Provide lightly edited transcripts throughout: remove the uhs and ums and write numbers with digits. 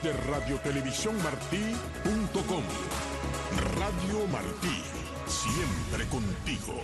de radiotelevisiónmartí.com. Radio Martí, siempre contigo.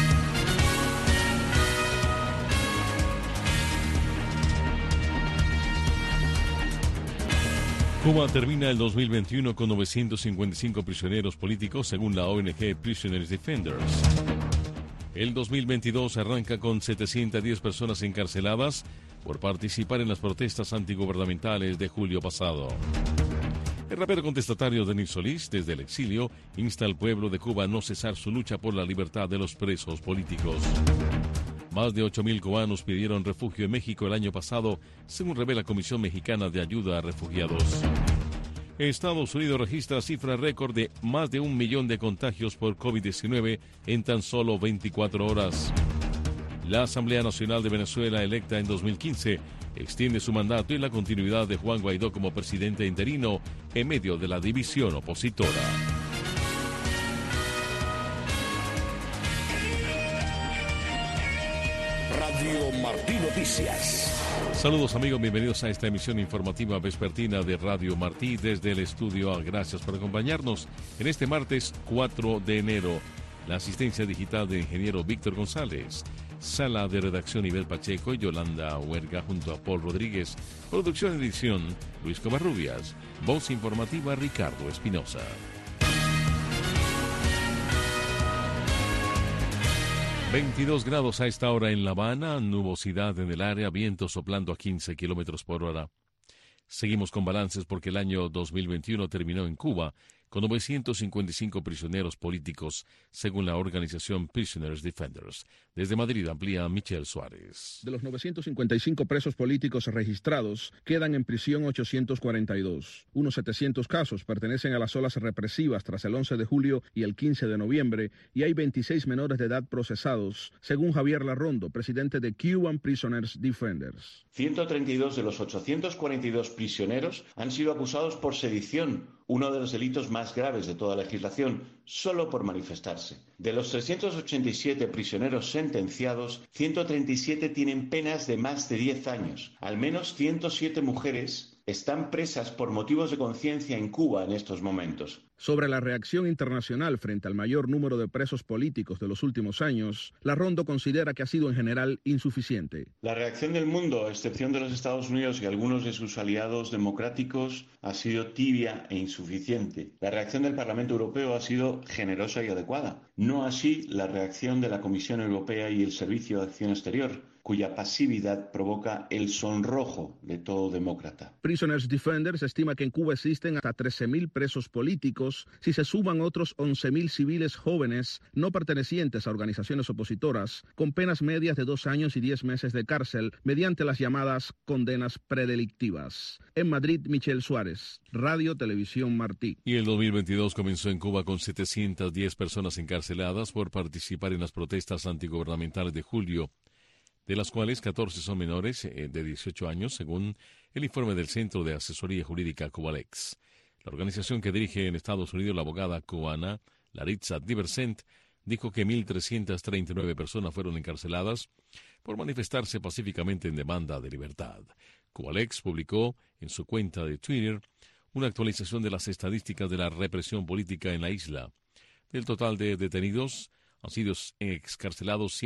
Cuba termina el 2021 con 955 prisioneros políticos, según la ONG Prisoners Defenders. El 2022 arranca con 710 personas encarceladas por participar en las protestas antigubernamentales de julio pasado. El rapero contestatario Denis Solís, desde el exilio, insta al pueblo de Cuba a no cesar su lucha por la libertad de los presos políticos. Más de 8.000 cubanos pidieron refugio en México el año pasado, según revela Comisión Mexicana de Ayuda a Refugiados. Estados Unidos registra cifra récord de más de 1 millón de contagios por COVID-19 en tan solo 24 horas. La Asamblea Nacional de Venezuela, electa en 2015, extiende su mandato y la continuidad de Juan Guaidó como presidente interino en medio de la división opositora. Radio Martí Noticias. Saludos amigos, bienvenidos a esta emisión informativa vespertina de Radio Martí desde el estudio. Gracias por acompañarnos en este martes 4 de enero. La asistencia digital del ingeniero Víctor González. Sala de redacción Ibel Pacheco y Yolanda Huerga junto a Paul Rodríguez. Producción y edición Luis Covarrubias. Voz informativa Ricardo Espinosa. 22 grados a esta hora en La Habana, nubosidad en el área, viento soplando a 15 kilómetros por hora. Seguimos con balances porque el año 2021 terminó en Cuba con 955 prisioneros políticos, según la organización Prisoners Defenders. Desde Madrid amplía Michelle Suárez. De los 955 presos políticos registrados, quedan en prisión 842. Unos 700 casos pertenecen a las olas represivas tras el 11 de julio y el 15 de noviembre, y hay 26 menores de edad procesados, según Javier Larrondo, presidente de Cuban Prisoners Defenders. 132 de los 842 prisioneros han sido acusados por sedición, uno de los delitos más graves de toda legislación, solo por manifestarse. De los 387 prisioneros sentenciados, 137 tienen penas de más de 10 años. Al menos 107 mujeres están presas por motivos de conciencia en Cuba en estos momentos. Sobre la reacción internacional frente al mayor número de presos políticos de los últimos años, Larrondo considera que ha sido en general insuficiente. La reacción del mundo, a excepción de los Estados Unidos y algunos de sus aliados democráticos, ha sido tibia e insuficiente. La reacción del Parlamento Europeo ha sido generosa y adecuada. No así la reacción de la Comisión Europea y el Servicio de Acción Exterior, cuya pasividad provoca el sonrojo de todo demócrata. Prisoners Defenders estima que en Cuba existen hasta 13.000 presos políticos, si se suman otros 11.000 civiles jóvenes no pertenecientes a organizaciones opositoras, con penas medias de 2 años y 10 meses de cárcel, mediante las llamadas condenas predelictivas. En Madrid, Michelle Suárez, Radio Televisión Martí. Y el 2022 comenzó en Cuba con 710 personas encarceladas por participar en las protestas antigubernamentales de julio, de las cuales 14 son menores de 18 años, según el informe del Centro de Asesoría Jurídica Cubalex. La organización que dirige en Estados Unidos la abogada cubana Laritza Diversent dijo que 1.339 personas fueron encarceladas por manifestarse pacíficamente en demanda de libertad. Cubalex publicó en su cuenta de Twitter una actualización de las estadísticas de la represión política en la isla. Del total de detenidos, han sido excarcelados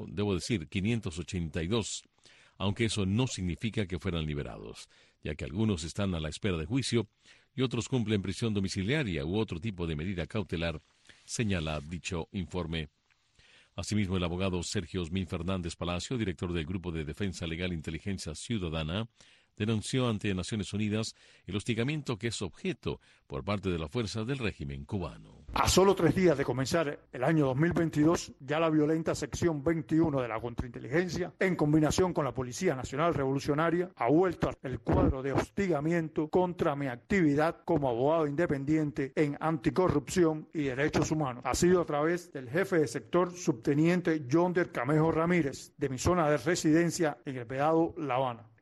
582, aunque eso no significa que fueran liberados, ya que algunos están a la espera de juicio y otros cumplen prisión domiciliaria u otro tipo de medida cautelar, señala dicho informe. Asimismo, el abogado Sergio Osmín Fernández Palacio, director del Grupo de Defensa Legal e Inteligencia Ciudadana, denunció ante Naciones Unidas el hostigamiento que es objeto por parte de las fuerzas del régimen cubano. A solo 3 días de comenzar el año 2022, ya la violenta sección 21 de la contrainteligencia, en combinación con la Policía Nacional Revolucionaria, ha vuelto el cuadro de hostigamiento contra mi actividad como abogado independiente en anticorrupción y derechos humanos. Ha sido a través del jefe de sector subteniente Yonder Camejo Ramírez, de mi zona de residencia en el Vedado La Habana.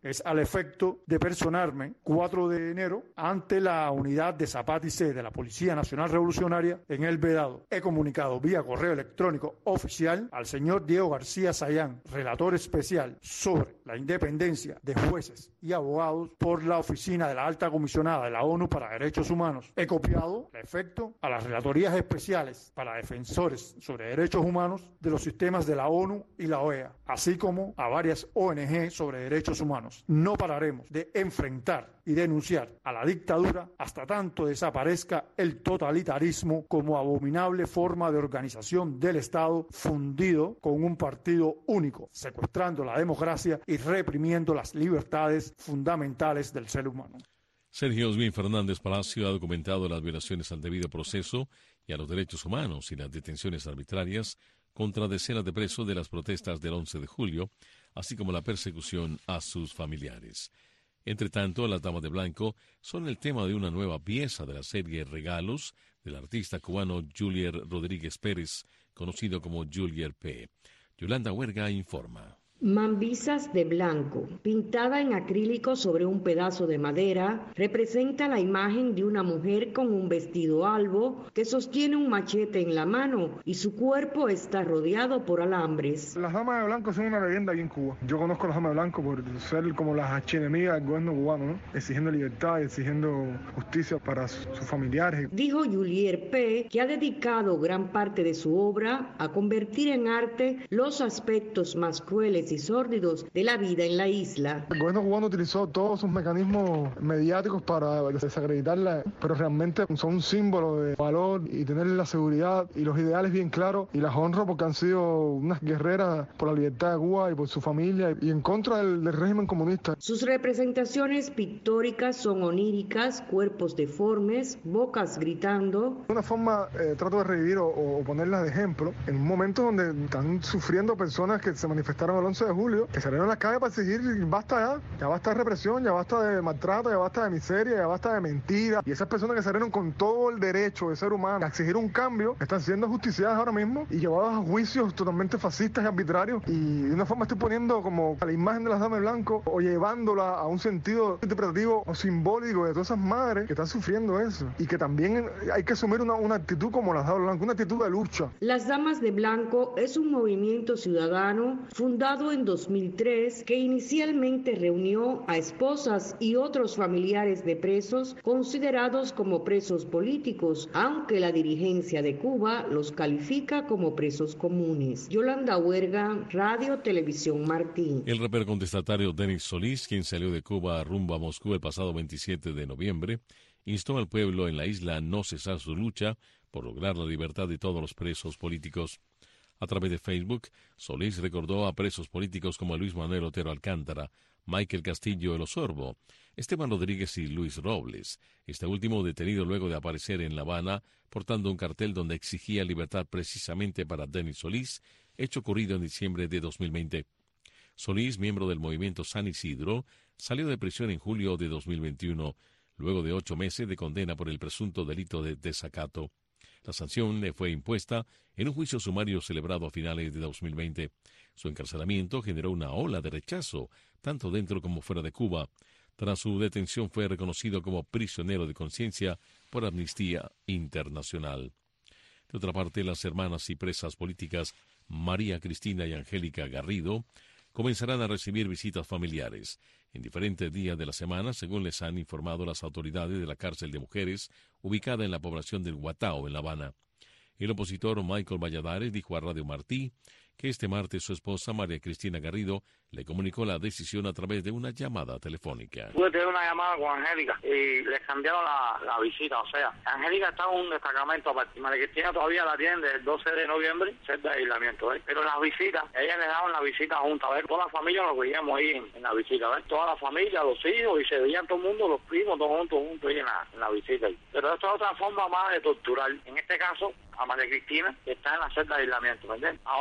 es al efecto de personarme 4 de enero ante la unidad de Zapata y C de la Policía Nacional Revolucionaria en El Vedado. He comunicado vía correo electrónico oficial al señor Diego García Sayán, relator especial sobre la independencia de jueces y abogados por la Oficina de la Alta Comisionada de la ONU para Derechos Humanos. He copiado el efecto a las relatorías especiales para defensores sobre derechos humanos de los sistemas de la ONU y la OEA, así como a varias ONG sobre derechos humanos. No pararemos de enfrentar y denunciar a la dictadura hasta tanto desaparezca el totalitarismo como abominable forma de organización del Estado fundido con un partido único, secuestrando la democracia y reprimiendo las libertades fundamentales del ser humano. Sergio Osmin Fernández Palacio ha documentado las violaciones al debido proceso y a los derechos humanos y las detenciones arbitrarias contra decenas de presos de las protestas del 11 de julio, así como la persecución a sus familiares. Entre tanto, las damas de blanco son el tema de una nueva pieza de la serie Regalos del artista cubano Julier Rodríguez Pérez, conocido como Julier P. Yolanda Huerga informa. Mambisas de blanco, pintada en acrílico sobre un pedazo de madera, representa la imagen de una mujer con un vestido albo que sostiene un machete en la mano y su cuerpo está rodeado por alambres. Las damas de blanco son una leyenda aquí en Cuba. Yo conozco a las damas de blanco por ser como las archienemigas del gobierno cubano, ¿no? Exigiendo libertad y exigiendo justicia para sus familiares. Dijo Julier P., que ha dedicado gran parte de su obra a convertir en arte los aspectos más crueles y sórdidos de la vida en la isla. El gobierno cubano utilizó todos sus mecanismos mediáticos para desacreditarla, pero realmente son un símbolo de valor y tener la seguridad y los ideales bien claros, y las honro porque han sido unas guerreras por la libertad de Cuba y por su familia y en contra del régimen comunista. Sus representaciones pictóricas son oníricas, cuerpos deformes, bocas gritando. De una forma trato de revivir o ponerlas de ejemplo en un momento donde están sufriendo personas que se manifestaron el 11 de julio, que salieron a las calles para exigir basta ya basta de represión, ya basta de maltrato, ya basta de miseria, ya basta de mentira. Y esas personas que salieron con todo el derecho de ser humano a exigir un cambio, están siendo justiciadas ahora mismo y llevadas a juicios totalmente fascistas y arbitrarios. Y de una forma estoy poniendo como la imagen de las damas de blanco o llevándola a un sentido interpretativo o simbólico de todas esas madres que están sufriendo eso. Y que también hay que asumir una actitud como las damas de blanco, una actitud de lucha. Las Damas de Blanco es un movimiento ciudadano fundado en 2003 que inicialmente reunió a esposas y otros familiares de presos considerados como presos políticos, aunque la dirigencia de Cuba los califica como presos comunes. Yolanda Huerga, Radio Televisión Martín. El rapero contestatario Denis Solís, quien salió de Cuba rumbo a Moscú el pasado 27 de noviembre, instó al pueblo en la isla a no cesar su lucha por lograr la libertad de todos los presos políticos. A través de Facebook, Solís recordó a presos políticos como Luis Manuel Otero Alcántara, Michael Castillo El Osorbo, Esteban Rodríguez y Luis Robles, este último detenido luego de aparecer en La Habana portando un cartel donde exigía libertad precisamente para Denis Solís, hecho ocurrido en diciembre de 2020. Solís, miembro del movimiento San Isidro, salió de prisión en julio de 2021, luego de 8 meses de condena por el presunto delito de desacato. La sanción le fue impuesta en un juicio sumario celebrado a finales de 2020. Su encarcelamiento generó una ola de rechazo, tanto dentro como fuera de Cuba. Tras su detención fue reconocido como prisionero de conciencia por Amnistía Internacional. De otra parte, las hermanas y presas políticas María Cristina y Angélica Garrido comenzarán a recibir visitas familiares en diferentes días de la semana, según les han informado las autoridades de la cárcel de mujeres ubicada en la población del Guatao, en La Habana. El opositor Michael Valladares dijo a Radio Martí que este martes su esposa María Cristina Garrido le comunicó la decisión a través de una llamada telefónica. Pude tener una llamada con Angélica y les cambiaron la visita, o sea, Angélica está en un destacamento aparte. María Cristina todavía la tienen desde el 12 de noviembre, cerca de aislamiento, pero las visitas, ellas le daban la visita juntas, toda la familia nos veíamos ahí en la visita, toda la familia, los hijos, y se veían todo el mundo, los primos, todos juntos ahí en la visita. Pero esto es otra forma más de torturar, en este caso a María Cristina, que está en la celda de aislamiento, ¿me entiendes? Ahora le separan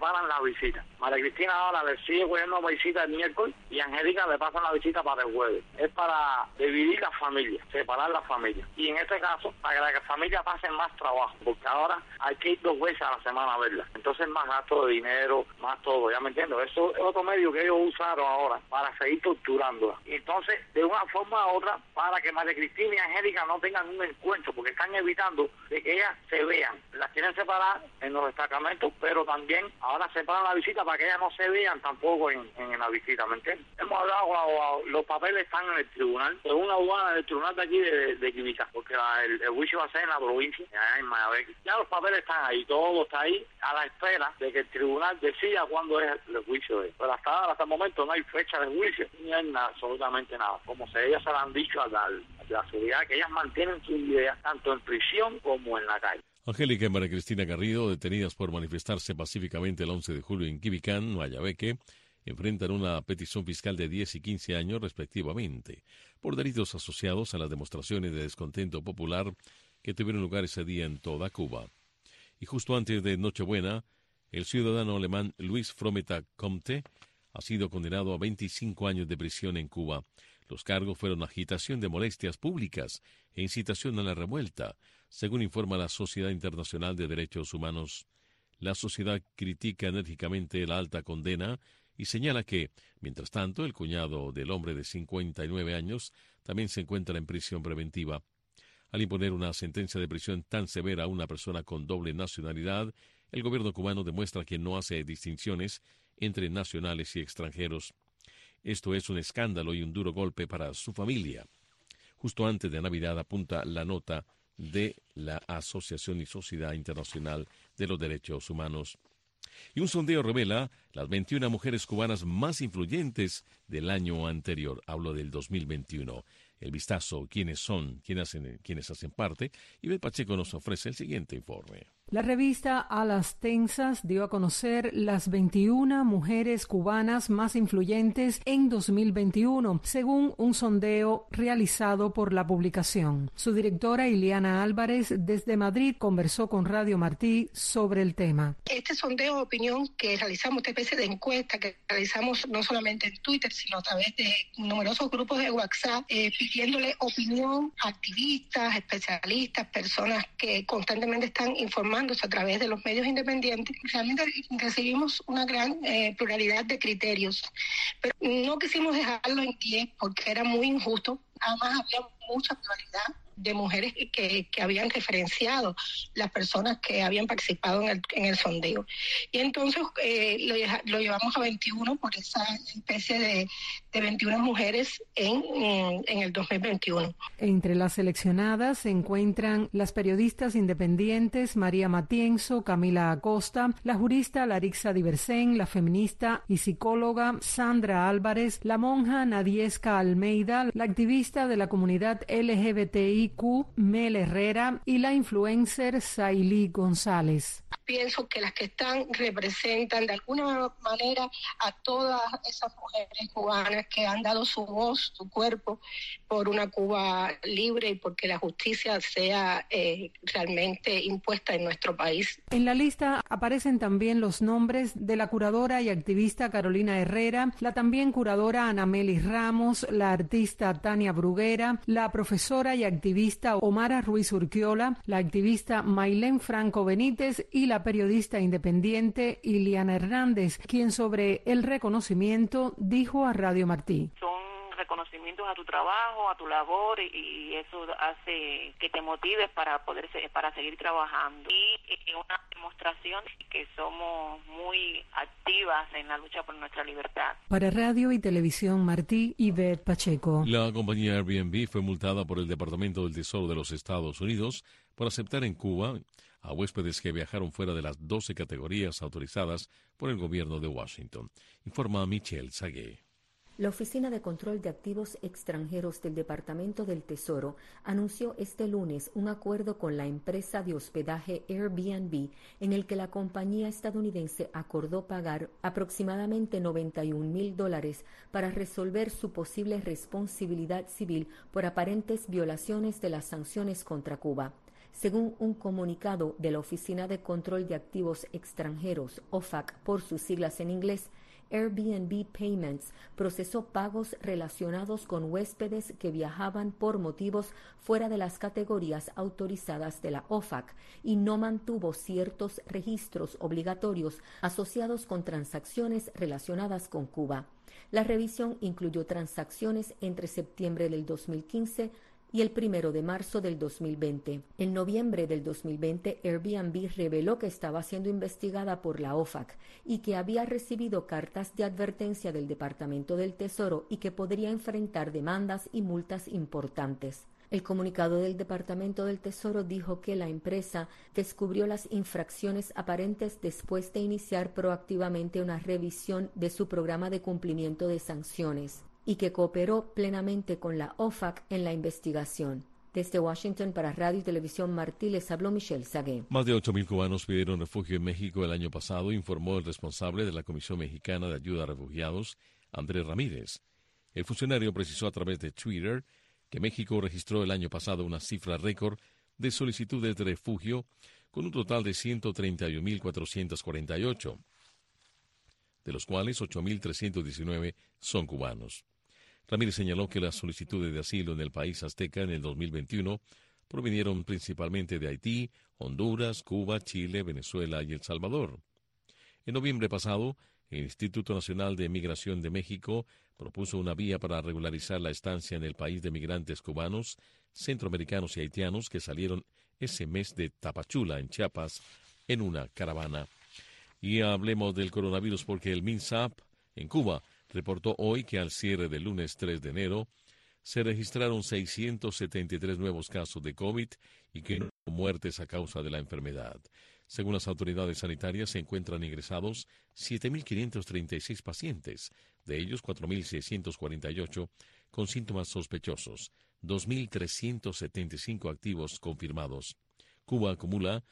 separan las visitas. María Cristina ahora le sigue cogiendo visita el miércoles y a Angélica le pasan la visita para el jueves. Es para dividir la familia, separar la familia. Y en este caso, para que la familia pase más trabajo, porque ahora hay que ir 2 veces a la semana a verla. Entonces más gasto de dinero, más todo, ¿ya me entiendo? Eso es otro medio que ellos usaron ahora para seguir torturándola. Y entonces, de una forma u otra, para que María Cristina y Angélica no tengan un encuentro, porque están evitando de que ellas se vean. Las quieren separar en los destacamentos, pero también ahora separan la visita para que ellas no se vean tampoco en la visita, ¿me entiendes? Hemos hablado, los papeles están en el tribunal, en una aduana del tribunal de aquí de Quibita, porque el juicio va a ser en la provincia, allá en Mayabeque. Ya los papeles están ahí, todo está ahí, a la espera de que el tribunal decida cuándo es el juicio de él. Pero hasta el momento no hay fecha de juicio, ni hay nada, absolutamente nada. Como ellas se lo han dicho a la seguridad, que ellas mantienen su idea tanto en prisión como en la calle. Angélica y María Cristina Garrido, detenidas por manifestarse pacíficamente el 11 de julio en Quibicán, Mayabeque, enfrentan una petición fiscal de 10 y 15 años respectivamente, por delitos asociados a las demostraciones de descontento popular que tuvieron lugar ese día en toda Cuba. Y justo antes de Nochebuena, el ciudadano alemán Luis Frometa Comte ha sido condenado a 25 años de prisión en Cuba. Los cargos fueron agitación de molestias públicas e incitación a la revuelta, según informa la Sociedad Internacional de Derechos Humanos. La sociedad critica enérgicamente la alta condena y señala que, mientras tanto, el cuñado del hombre de 59 años también se encuentra en prisión preventiva. Al imponer una sentencia de prisión tan severa a una persona con doble nacionalidad, el gobierno cubano demuestra que no hace distinciones entre nacionales y extranjeros. Esto es un escándalo y un duro golpe para su familia. Justo antes de Navidad, apunta la nota de la Asociación y Sociedad Internacional de los Derechos Humanos. Y un sondeo revela las 21 mujeres cubanas más influyentes del año anterior. Hablo del 2021. El vistazo, quiénes son, quiénes hacen parte. Ivette Pacheco nos ofrece el siguiente informe. La revista A las Tensas dio a conocer las 21 mujeres cubanas más influyentes en 2021, según un sondeo realizado por la publicación. Su directora, Ileana Álvarez, desde Madrid, conversó con Radio Martí sobre el tema. Este sondeo de opinión que realizamos, esta especie de encuesta que realizamos no solamente en Twitter, sino a través de numerosos grupos de WhatsApp, pidiéndole opinión a activistas, especialistas, personas que constantemente están informando a través de los medios independientes. Realmente recibimos una gran pluralidad de criterios, pero no quisimos dejarlo en 10 porque era muy injusto. Además había mucha pluralidad de mujeres que habían referenciado las personas que habían participado en el sondeo. Y entonces lo llevamos a 21 por esa especie de 21 mujeres en el 2021. Entre las seleccionadas se encuentran las periodistas independientes María Matienzo, Camila Acosta, la jurista Larixa Diversén, la feminista y psicóloga Sandra Álvarez, la monja Nadiesca Almeida, la activista de la comunidad LGBTIQ Mel Herrera y la influencer Sailí González. Pienso que las que están representan de alguna manera a todas esas mujeres cubanas que han dado su voz, su cuerpo por una Cuba libre y porque la justicia sea realmente impuesta en nuestro país. En la lista aparecen también los nombres de la curadora y activista Carolina Herrera, la también curadora Anamelis Ramos, la artista Tania Bruguera, la profesora y activista Omara Ruiz Urquiola, la activista Mailén Franco Benítez y la periodista independiente Iliana Hernández, quien sobre el reconocimiento dijo a Radio Martí. Son reconocimientos a tu trabajo, a tu labor, y eso hace que te motives para seguir trabajando. Y una demostración que somos muy activas en la lucha por nuestra libertad. Para Radio y Televisión Martí, Ivette Pacheco. La compañía Airbnb fue multada por el Departamento del Tesoro de los Estados Unidos por aceptar en Cuba a huéspedes que viajaron fuera de las 12 categorías autorizadas por el gobierno de Washington. Informa Michelle Sagué. La Oficina de Control de Activos Extranjeros del Departamento del Tesoro anunció este lunes un acuerdo con la empresa de hospedaje Airbnb en el que la compañía estadounidense acordó pagar aproximadamente $91,000 para resolver su posible responsabilidad civil por aparentes violaciones de las sanciones contra Cuba. Según un comunicado de la Oficina de Control de Activos Extranjeros, OFAC por sus siglas en inglés, Airbnb Payments procesó pagos relacionados con huéspedes que viajaban por motivos fuera de las categorías autorizadas de la OFAC y no mantuvo ciertos registros obligatorios asociados con transacciones relacionadas con Cuba. La revisión incluyó transacciones entre septiembre del 2015 y el 1 de marzo del 2020. En noviembre del 2020, Airbnb reveló que estaba siendo investigada por la OFAC y que había recibido cartas de advertencia del Departamento del Tesoro y que podría enfrentar demandas y multas importantes. El comunicado del Departamento del Tesoro dijo que la empresa descubrió las infracciones aparentes después de iniciar proactivamente una revisión de su programa de cumplimiento de sanciones y que cooperó plenamente con la OFAC en la investigación. Desde Washington para Radio y Televisión Martí les habló Michelle Sagué. Más de 8,000 cubanos pidieron refugio en México el año pasado, informó el responsable de la Comisión Mexicana de Ayuda a Refugiados, Andrés Ramírez. El funcionario precisó a través de Twitter que México registró el año pasado una cifra récord de solicitudes de refugio con un total de 131.448, de los cuales 8.319 son cubanos. Ramírez señaló que las solicitudes de asilo en el país azteca en el 2021 provinieron principalmente de Haití, Honduras, Cuba, Chile, Venezuela y El Salvador. En noviembre pasado, el Instituto Nacional de Migración de México propuso una vía para regularizar la estancia en el país de migrantes cubanos, centroamericanos y haitianos que salieron ese mes de Tapachula, en Chiapas, en una caravana. Y hablemos del coronavirus porque el MINSAP en Cuba reportó hoy que al cierre del lunes 3 de enero se registraron 673 nuevos casos de COVID y que no hubo muertes a causa de la enfermedad. Según las autoridades sanitarias, se encuentran ingresados 7.536 pacientes, de ellos 4.648 con síntomas sospechosos, 2.375 activos confirmados. Cuba acumula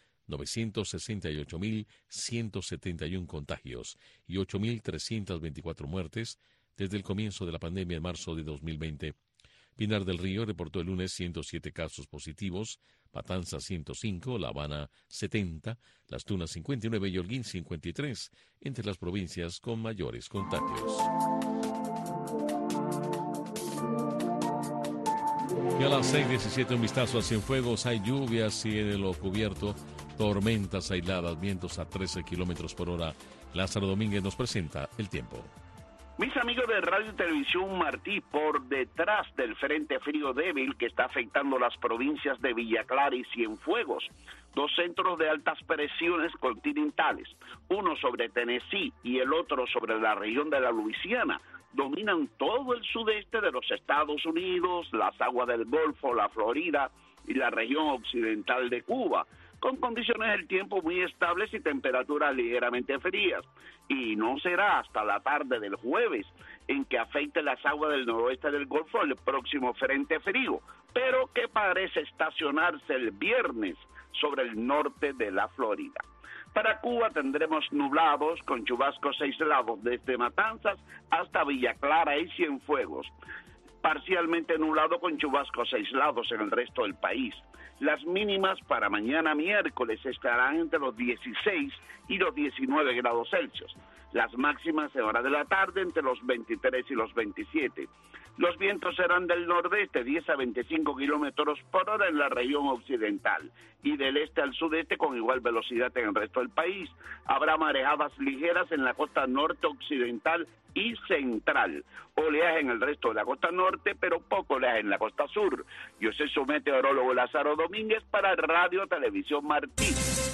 968.171 contagios y 8.324 muertes desde el comienzo de la pandemia en marzo de 2020. Pinar del Río reportó el lunes 107 casos positivos, Matanzas 105, La Habana 70, Las Tunas 59 y Holguín 53, entre las provincias con mayores contagios. Y a las 6:17 un vistazo a Cienfuegos. Hay lluvias, cielo cubierto, tormentas aisladas, vientos a 13 kilómetros por hora. Lázaro Domínguez nos presenta el tiempo. Mis amigos de Radio y Televisión Martí, por detrás del frente frío débil que está afectando las provincias de Villa Clara y Cienfuegos, dos centros de altas presiones continentales, uno sobre Tennessee y el otro sobre la región de la Luisiana, dominan todo el sudeste de los Estados Unidos, las aguas del Golfo, la Florida y la región occidental de Cuba, con condiciones del tiempo muy estables y temperaturas ligeramente frías. Y no será hasta la tarde del jueves en que afecte las aguas del noroeste del Golfo el próximo frente frío, pero que parece estacionarse el viernes sobre el norte de la Florida. Para Cuba tendremos nublados con chubascos aislados desde Matanzas hasta Villa Clara y Cienfuegos, parcialmente nublado con chubascos aislados en el resto del país. Las mínimas para mañana miércoles estarán entre los 16 y los 19 grados Celsius. Las máximas en hora de la tarde entre los 23 y los 27. Los vientos serán del nordeste 10 a 25 kilómetros por hora en la región occidental y del este al sudeste con igual velocidad en el resto del país. Habrá marejadas ligeras en la costa norte occidental y central. Oleaje en el resto de la costa norte, pero poco oleaje en la costa sur. Yo soy su meteorólogo Lázaro Domínguez para Radio Televisión Martí.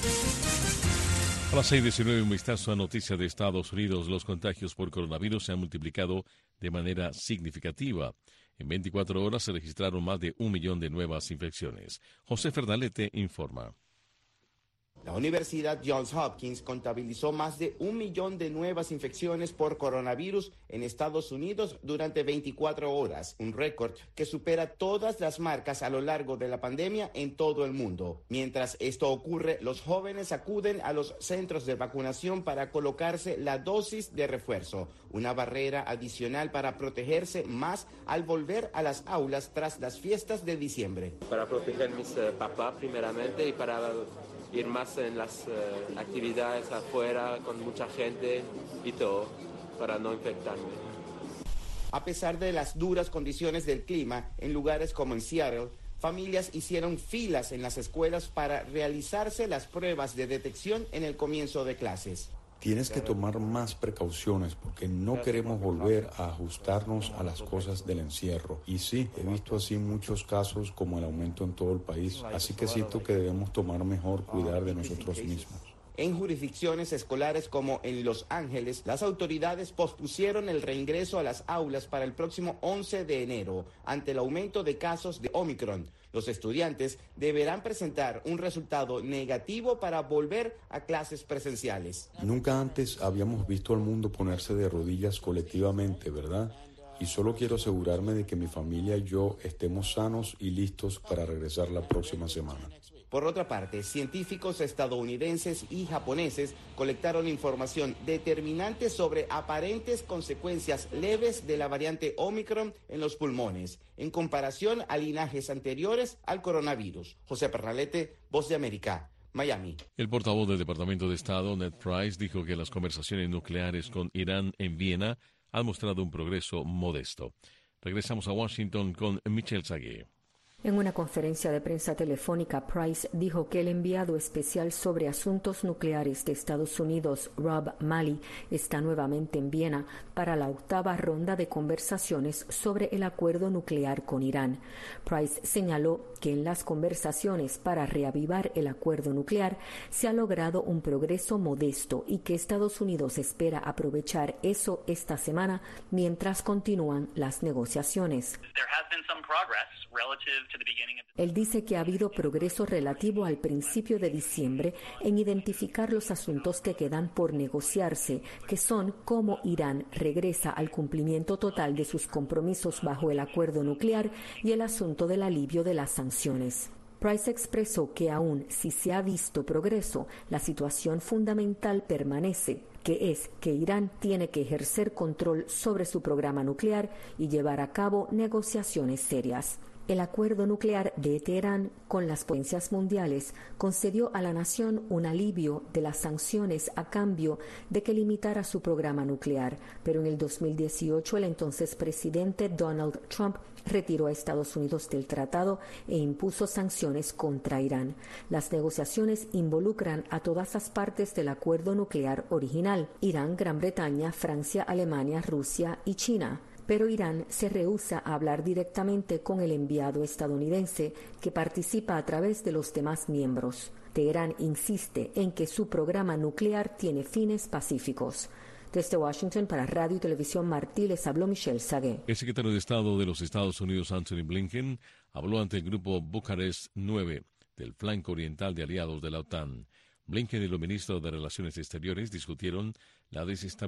A las 6:19 un vistazo a noticias de Estados Unidos. Los contagios por coronavirus se han multiplicado de manera significativa. En 24 horas se registraron más de 1 millón de nuevas infecciones. José Fernalete informa. La Universidad Johns Hopkins contabilizó más de 1 millón de nuevas infecciones por coronavirus en Estados Unidos durante 24 horas, un récord que supera todas las marcas a lo largo de la pandemia en todo el mundo. Mientras esto ocurre, los jóvenes acuden a los centros de vacunación para colocarse la dosis de refuerzo, una barrera adicional para protegerse más al volver a las aulas tras las fiestas de diciembre. Para proteger a mis papás primeramente y para ir más en las actividades afuera con mucha gente y todo, para no infectarme. A pesar de las duras condiciones del clima, en lugares como en Seattle, familias hicieron filas en las escuelas para realizarse las pruebas de detección en el comienzo de clases. Tienes que tomar más precauciones porque no queremos volver a ajustarnos a las cosas del encierro. Y sí, he visto así muchos casos como el aumento en todo el país, así que siento que debemos tomar mejor cuidado de nosotros mismos. En jurisdicciones escolares como en Los Ángeles, las autoridades pospusieron el reingreso a las aulas para el próximo 11 de enero ante el aumento de casos de Omicron. Los estudiantes deberán presentar un resultado negativo para volver a clases presenciales. Nunca antes habíamos visto al mundo ponerse de rodillas colectivamente, ¿verdad? Y solo quiero asegurarme de que mi familia y yo estemos sanos y listos para regresar la próxima semana. Por otra parte, científicos estadounidenses y japoneses colectaron información determinante sobre aparentes consecuencias leves de la variante Omicron en los pulmones, en comparación a linajes anteriores al coronavirus. José Pernalete, Voz de América, Miami. El portavoz del Departamento de Estado, Ned Price, dijo que las conversaciones nucleares con Irán en Viena han mostrado un progreso modesto. Regresamos a Washington con Michelle Sagué. En una conferencia de prensa telefónica, Price dijo que el enviado especial sobre asuntos nucleares de Estados Unidos, Rob Malley, está nuevamente en Viena para la 8ª ronda de conversaciones sobre el acuerdo nuclear con Irán. Price señaló que en las conversaciones para reavivar el acuerdo nuclear se ha logrado un progreso modesto y que Estados Unidos espera aprovechar eso esta semana mientras continúan las negociaciones. Él dice que ha habido progreso relativo al principio de diciembre en identificar los asuntos que quedan por negociarse, que son cómo Irán regresa al cumplimiento total de sus compromisos bajo el acuerdo nuclear y el asunto del alivio de las sanciones. Price expresó que aún si se ha visto progreso, la situación fundamental permanece, que es que Irán tiene que ejercer control sobre su programa nuclear y llevar a cabo negociaciones serias. El acuerdo nuclear de Teherán con las potencias mundiales concedió a la nación un alivio de las sanciones a cambio de que limitara su programa nuclear, pero en el 2018 el entonces presidente Donald Trump retiró a Estados Unidos del tratado e impuso sanciones contra Irán. Las negociaciones involucran a todas las partes del acuerdo nuclear original: Irán, Gran Bretaña, Francia, Alemania, Rusia y China. Pero Irán se rehúsa a hablar directamente con el enviado estadounidense, que participa a través de los demás miembros. Teherán insiste en que su programa nuclear tiene fines pacíficos. Desde Washington para Radio y Televisión Martí les habló Michelle Sagué. El secretario de Estado de los Estados Unidos, Anthony Blinken, habló ante el grupo Bucarest 9 del flanco oriental de aliados de la OTAN. Blinken y los ministros de Relaciones Exteriores discutieron la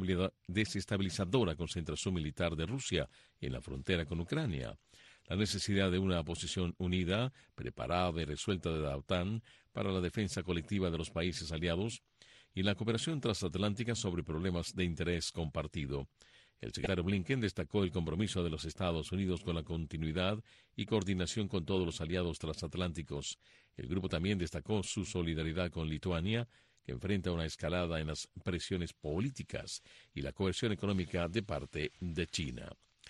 desestabilizadora concentración militar de Rusia en la frontera con Ucrania, la necesidad de una posición unida, preparada y resuelta de la OTAN para la defensa colectiva de los países aliados y la cooperación transatlántica sobre problemas de interés compartido. El secretario Blinken destacó el compromiso de los Estados Unidos con la continuidad y coordinación con todos los aliados transatlánticos. El grupo también destacó su solidaridad con Lituania, que enfrenta una escalada en las presiones políticas y la coerción económica de parte de China.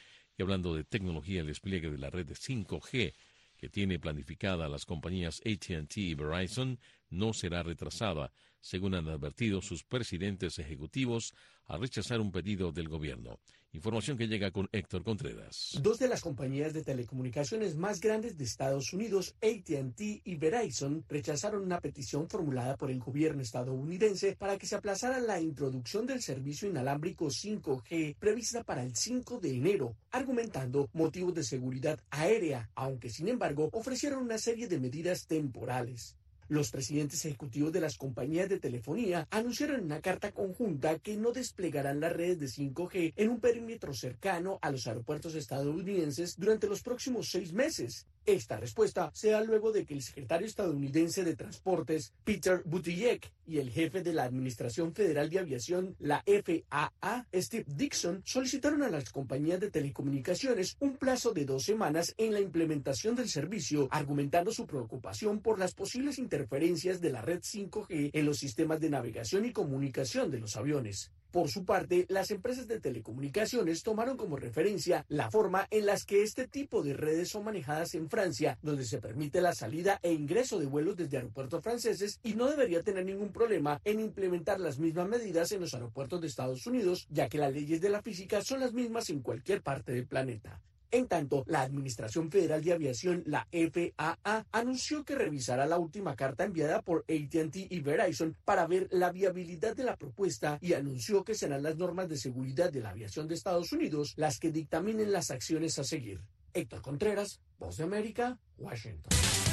Y hablando de tecnología, el despliegue de la red de 5G que tiene planificada las compañías AT&T y Verizon no será retrasada, según han advertido sus presidentes ejecutivos al rechazar un pedido del gobierno. Información que llega con Héctor Contreras. Dos de las compañías de telecomunicaciones más grandes de Estados Unidos, AT&T y Verizon, rechazaron una petición formulada por el gobierno estadounidense para que se aplazara la introducción del servicio inalámbrico 5G prevista para el 5 de enero, argumentando motivos de seguridad aérea, aunque sin embargo ofrecieron una serie de medidas temporales. Los presidentes ejecutivos de las compañías de telefonía anunciaron en una carta conjunta que no desplegarán las redes de 5G en un perímetro cercano a los aeropuertos estadounidenses durante los próximos 6 meses. Esta respuesta se da luego de que el secretario estadounidense de Transportes, Peter Buttigieg, y el jefe de la Administración Federal de Aviación, la FAA, Steve Dickson, solicitaron a las compañías de telecomunicaciones un plazo de 2 semanas en la implementación del servicio, argumentando su preocupación por las posibles interferencias de la red 5G en los sistemas de navegación y comunicación de los aviones. Por su parte, las empresas de telecomunicaciones tomaron como referencia la forma en las que este tipo de redes son manejadas en Francia, donde se permite la salida e ingreso de vuelos desde aeropuertos franceses y no debería tener ningún problema en implementar las mismas medidas en los aeropuertos de Estados Unidos, ya que las leyes de la física son las mismas en cualquier parte del planeta. En tanto, la Administración Federal de Aviación, la FAA, anunció que revisará la última carta enviada por AT&T y Verizon para ver la viabilidad de la propuesta y anunció que serán las normas de seguridad de la aviación de Estados Unidos las que dictaminen las acciones a seguir. Héctor Contreras, Voz de América, Washington.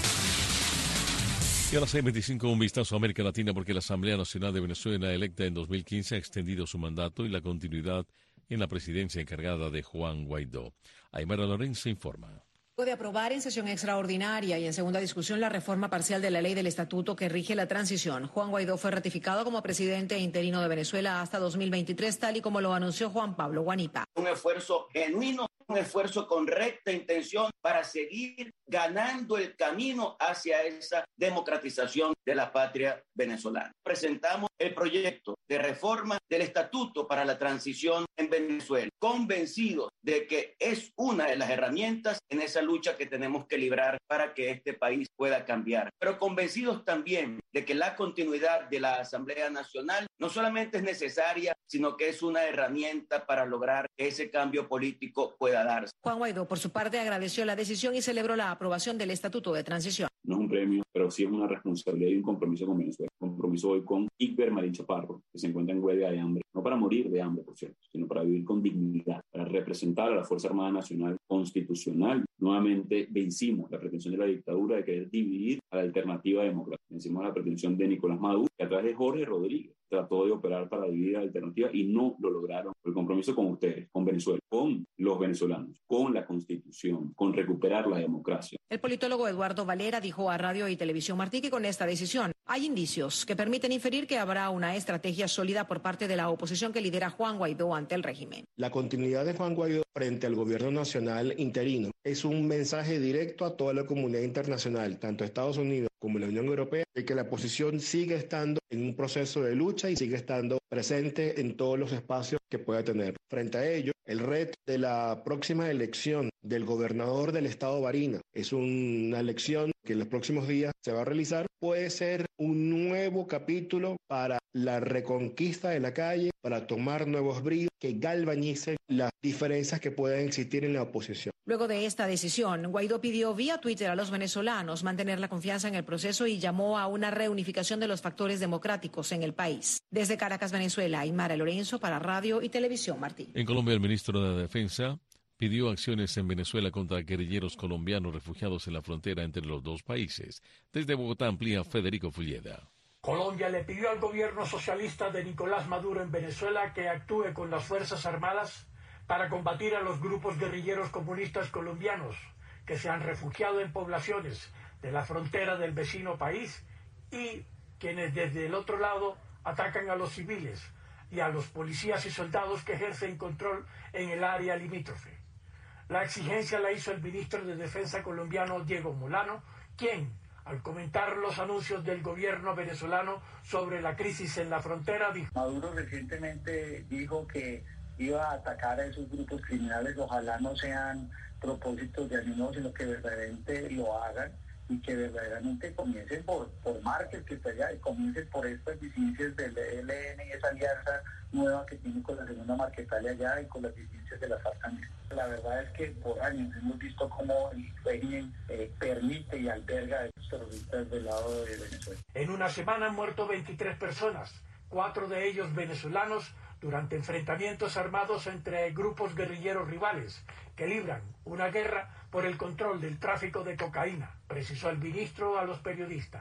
Y ahora C25, un vistazo a América Latina, porque la Asamblea Nacional de Venezuela, electa en 2015, ha extendido su mandato y la continuidad en la presidencia encargada de Juan Guaidó. Aymara Lorenzo informa. Luego de aprobar en sesión extraordinaria y en segunda discusión la reforma parcial de la ley del estatuto que rige la transición, Juan Guaidó fue ratificado como presidente interino de Venezuela hasta 2023, tal y como lo anunció Juan Pablo Guanipa. Un esfuerzo genuino, un esfuerzo con recta intención para seguir ganando el camino hacia esa democratización de la patria venezolana. Presentamos el proyecto de reforma del estatuto para la transición en Venezuela, convencidos de que es una de las herramientas en esa lucha que tenemos que librar para que este país pueda cambiar, pero convencidos también de que la continuidad de la Asamblea Nacional no solamente es necesaria, sino que es una herramienta para lograr que ese cambio político pueda darse. Juan Guaidó, por su parte, agradeció la decisión y celebró la aprobación del Estatuto de Transición. No es un premio, pero sí es una responsabilidad y un compromiso con Venezuela. Compromiso hoy con Igber Marín Chaparro, que se encuentra en huelga de hambre, no para morir de hambre, por cierto, sino para vivir con dignidad, para representar a la Fuerza Armada Nacional Constitucional. Nuevamente vencimos la pretensión de la dictadura de querer dividir a la alternativa democrática. Vencimos la pretensión de Nicolás Maduro, que a través de Jorge Rodríguez trató de operar para dividir a la alternativa y no lo lograron. El compromiso con ustedes, con Venezuela, con los venezolanos, con la Constitución, con recuperar la democracia. El politólogo Eduardo Valera dijo a Radio y Televisión Martí que con esta decisión hay indicios que permiten inferir que habrá una estrategia sólida por parte de la oposición que lidera Juan Guaidó ante el régimen. La continuidad de Juan Guaidó frente al gobierno nacional interino es un mensaje directo a toda la comunidad internacional, tanto Estados Unidos como la Unión Europea, de que la oposición sigue estando en un proceso de lucha y sigue estando presente en todos los espacios que pueda tener. Frente a ello, el reto de la próxima elección del gobernador del estado Barinas es una elección que en los próximos días se va a realizar, puede ser un nuevo capítulo para la reconquista de la calle, para tomar nuevos bríos que galvanicen las diferencias que puedan existir en la oposición. Luego de esta decisión, Guaidó pidió vía Twitter a los venezolanos mantener la confianza en el proceso y llamó a una reunificación de los factores democráticos en el país. Desde Caracas, Venezuela, Aymara Lorenzo para Radio y Televisión Martí. En Colombia, el ministro de Defensa pidió acciones en Venezuela contra guerrilleros colombianos refugiados en la frontera entre los dos países. Desde Bogotá amplía Federico Fulleda. Colombia le pidió al gobierno socialista de Nicolás Maduro en Venezuela que actúe con las Fuerzas Armadas para combatir a los grupos guerrilleros comunistas colombianos que se han refugiado en poblaciones de la frontera del vecino país y quienes desde el otro lado atacan a los civiles y a los policías y soldados que ejercen control en el área limítrofe. La exigencia la hizo el ministro de Defensa colombiano Diego Molano, quien, al comentar los anuncios del gobierno venezolano sobre la crisis en la frontera, dijo: Maduro recientemente dijo que iba a atacar a esos grupos criminales, ojalá no sean propósitos de ánimo, sino que verdaderamente lo hagan y que verdaderamente comiencen por Márquez, que está allá, y comiencen por estas disidencias del ELN y esa alianza nueva que tiene con la segunda Marquetalia allá y con las disidencias de la FARC también. La verdad es que por años hemos visto cómo el régimen permite y alberga a estos terroristas del lado de Venezuela. En una semana han muerto 23 personas, 4 de ellos venezolanos, durante enfrentamientos armados entre grupos guerrilleros rivales que libran una guerra por el control del tráfico de cocaína, precisó el ministro a los periodistas.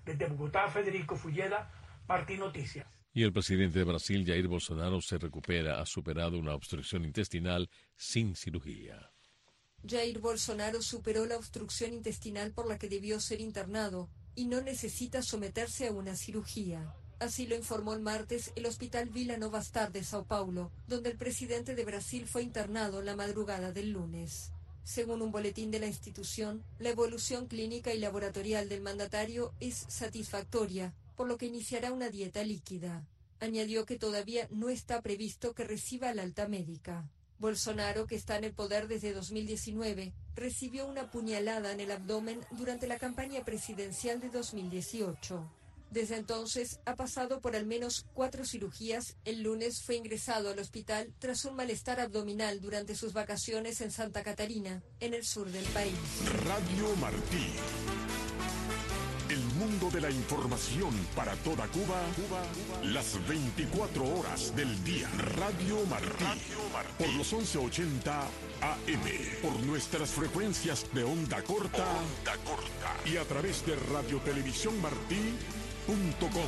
Desde Bogotá, Federico Fulleda, Martín Noticias. Y el presidente de Brasil, Jair Bolsonaro, ha superado una obstrucción intestinal sin cirugía. Jair Bolsonaro superó la obstrucción intestinal por la que debió ser internado y no necesita someterse a una cirugía. Así lo informó el martes el Hospital Vila Nova Star de Sao Paulo, donde el presidente de Brasil fue internado la madrugada del lunes. Según un boletín de la institución, la evolución clínica y laboratorial del mandatario es satisfactoria, por lo que iniciará una dieta líquida. Añadió que todavía no está previsto que reciba la alta médica. Bolsonaro, que está en el poder desde 2019, recibió una puñalada en el abdomen durante la campaña presidencial de 2018. Desde entonces ha pasado por al menos 4 cirugías. El lunes fue ingresado al hospital tras un malestar abdominal durante sus vacaciones en Santa Catarina, en el sur del país. Radio Martí. El mundo de la información para toda Cuba, las 24 horas del día. Radio Martí. Por los 1180 AM. Por nuestras frecuencias de onda corta. Y a través de radiotelevisiónmartí.com.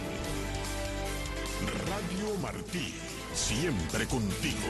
Radio Martí, siempre contigo.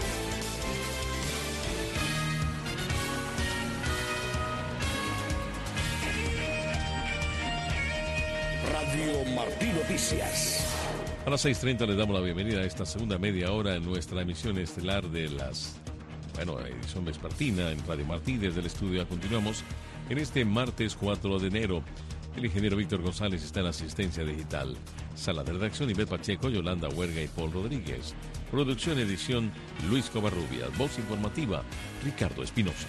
Radio Martí Noticias. A las 6:30 le damos la bienvenida a esta segunda media hora en nuestra emisión estelar de edición vespertina en Radio Martí. Desde el estudio continuamos en este martes 4 de enero. El ingeniero Víctor González está en asistencia digital. Sala de redacción, Ivette Pacheco, Yolanda Huerga y Paul Rodríguez. Producción, edición, Luis Covarrubias. Voz informativa, Ricardo Espinosa.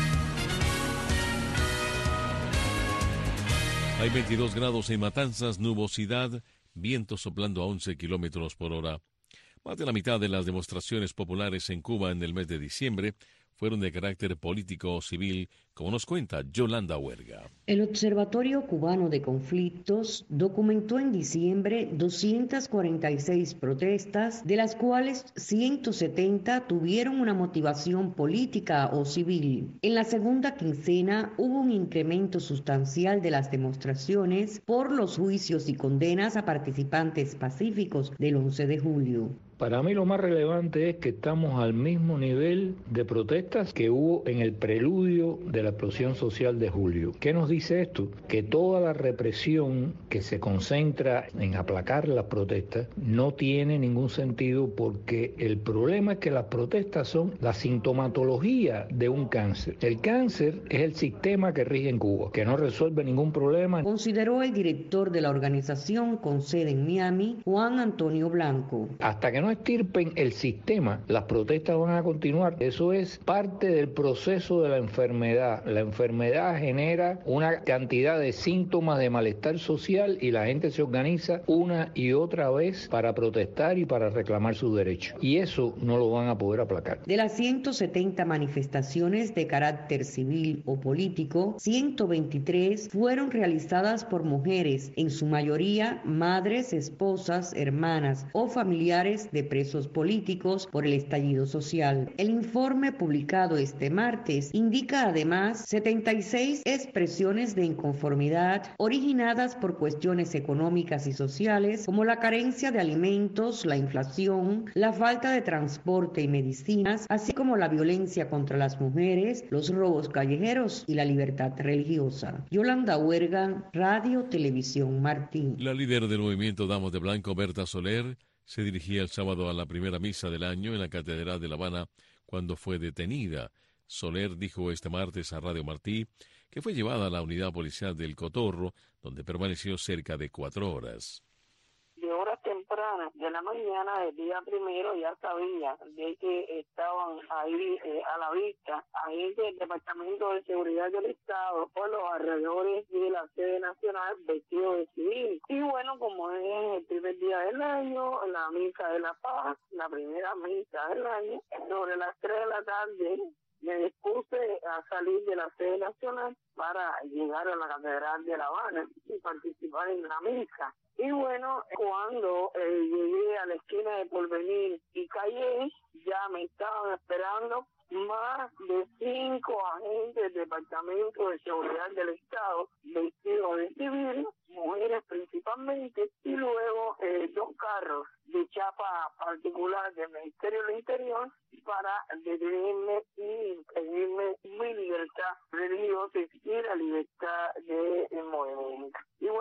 Hay 22 grados en Matanzas, nubosidad, viento soplando a 11 kilómetros por hora. Más de la mitad de las demostraciones populares en Cuba en el mes de diciembre fueron de carácter político o civil, como nos cuenta Yolanda Huerga. El Observatorio Cubano de Conflictos documentó en diciembre 246 protestas, de las cuales 170 tuvieron una motivación política o civil. En la segunda quincena hubo un incremento sustancial de las demostraciones por los juicios y condenas a participantes pacíficos del 11 de julio. Para mí lo más relevante es que estamos al mismo nivel de protestas que hubo en el preludio de la explosión social de julio. ¿Qué nos dice esto? Que toda la represión que se concentra en aplacar las protestas no tiene ningún sentido, porque el problema es que las protestas son la sintomatología de un cáncer. El cáncer es el sistema que rige en Cuba, que no resuelve ningún problema. Consideró el director de la organización con sede en Miami, Juan Antonio Blanco. Hasta que no extirpen el sistema, las protestas van a continuar. Eso es parte del proceso de la enfermedad. La enfermedad genera una cantidad de síntomas de malestar social y la gente se organiza una y otra vez para protestar y para reclamar sus derechos. Y eso no lo van a poder aplacar. De las 170 manifestaciones de carácter civil o político, 123 fueron realizadas por mujeres, en su mayoría madres, esposas, hermanas o familiares de presos políticos por el estallido social. El informe publicado este martes indica además 76 expresiones de inconformidad originadas por cuestiones económicas y sociales, como la carencia de alimentos, la inflación, la falta de transporte y medicinas, así como la violencia contra las mujeres, los robos callejeros y la libertad religiosa. Yolanda Huerga, Radio Televisión Martí. La líder del movimiento Damas de Blanco, Berta Soler, se dirigía el sábado a la primera misa del año en la Catedral de La Habana cuando fue detenida. Soler dijo este martes a Radio Martí que fue llevada a la unidad policial del Cotorro, donde permaneció cerca de 4 horas. De horas tempranas de la mañana del día primero ya sabía de que estaban ahí a la vista, ahí del Departamento de Seguridad del Estado, por los alrededores de la sede nacional, vestidos de civil. Y bueno, como es el primer día del año, la misa de la paz, la primera misa del año, sobre las 3 de la tarde, me dispuse a salir de la sede nacional para llegar a la Catedral de La Habana y participar en la misa. Y bueno, cuando llegué a la esquina de Porvenir y Calle, ya me estaban esperando más de 5 agentes del Departamento de Seguridad del Estado, vestidos de civil, mujeres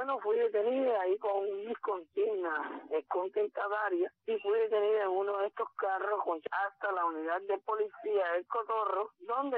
bueno, fui detenida ahí con mis consignas contentadarias y fui detenida en uno de estos carros hasta la unidad de policía del Cotorro, donde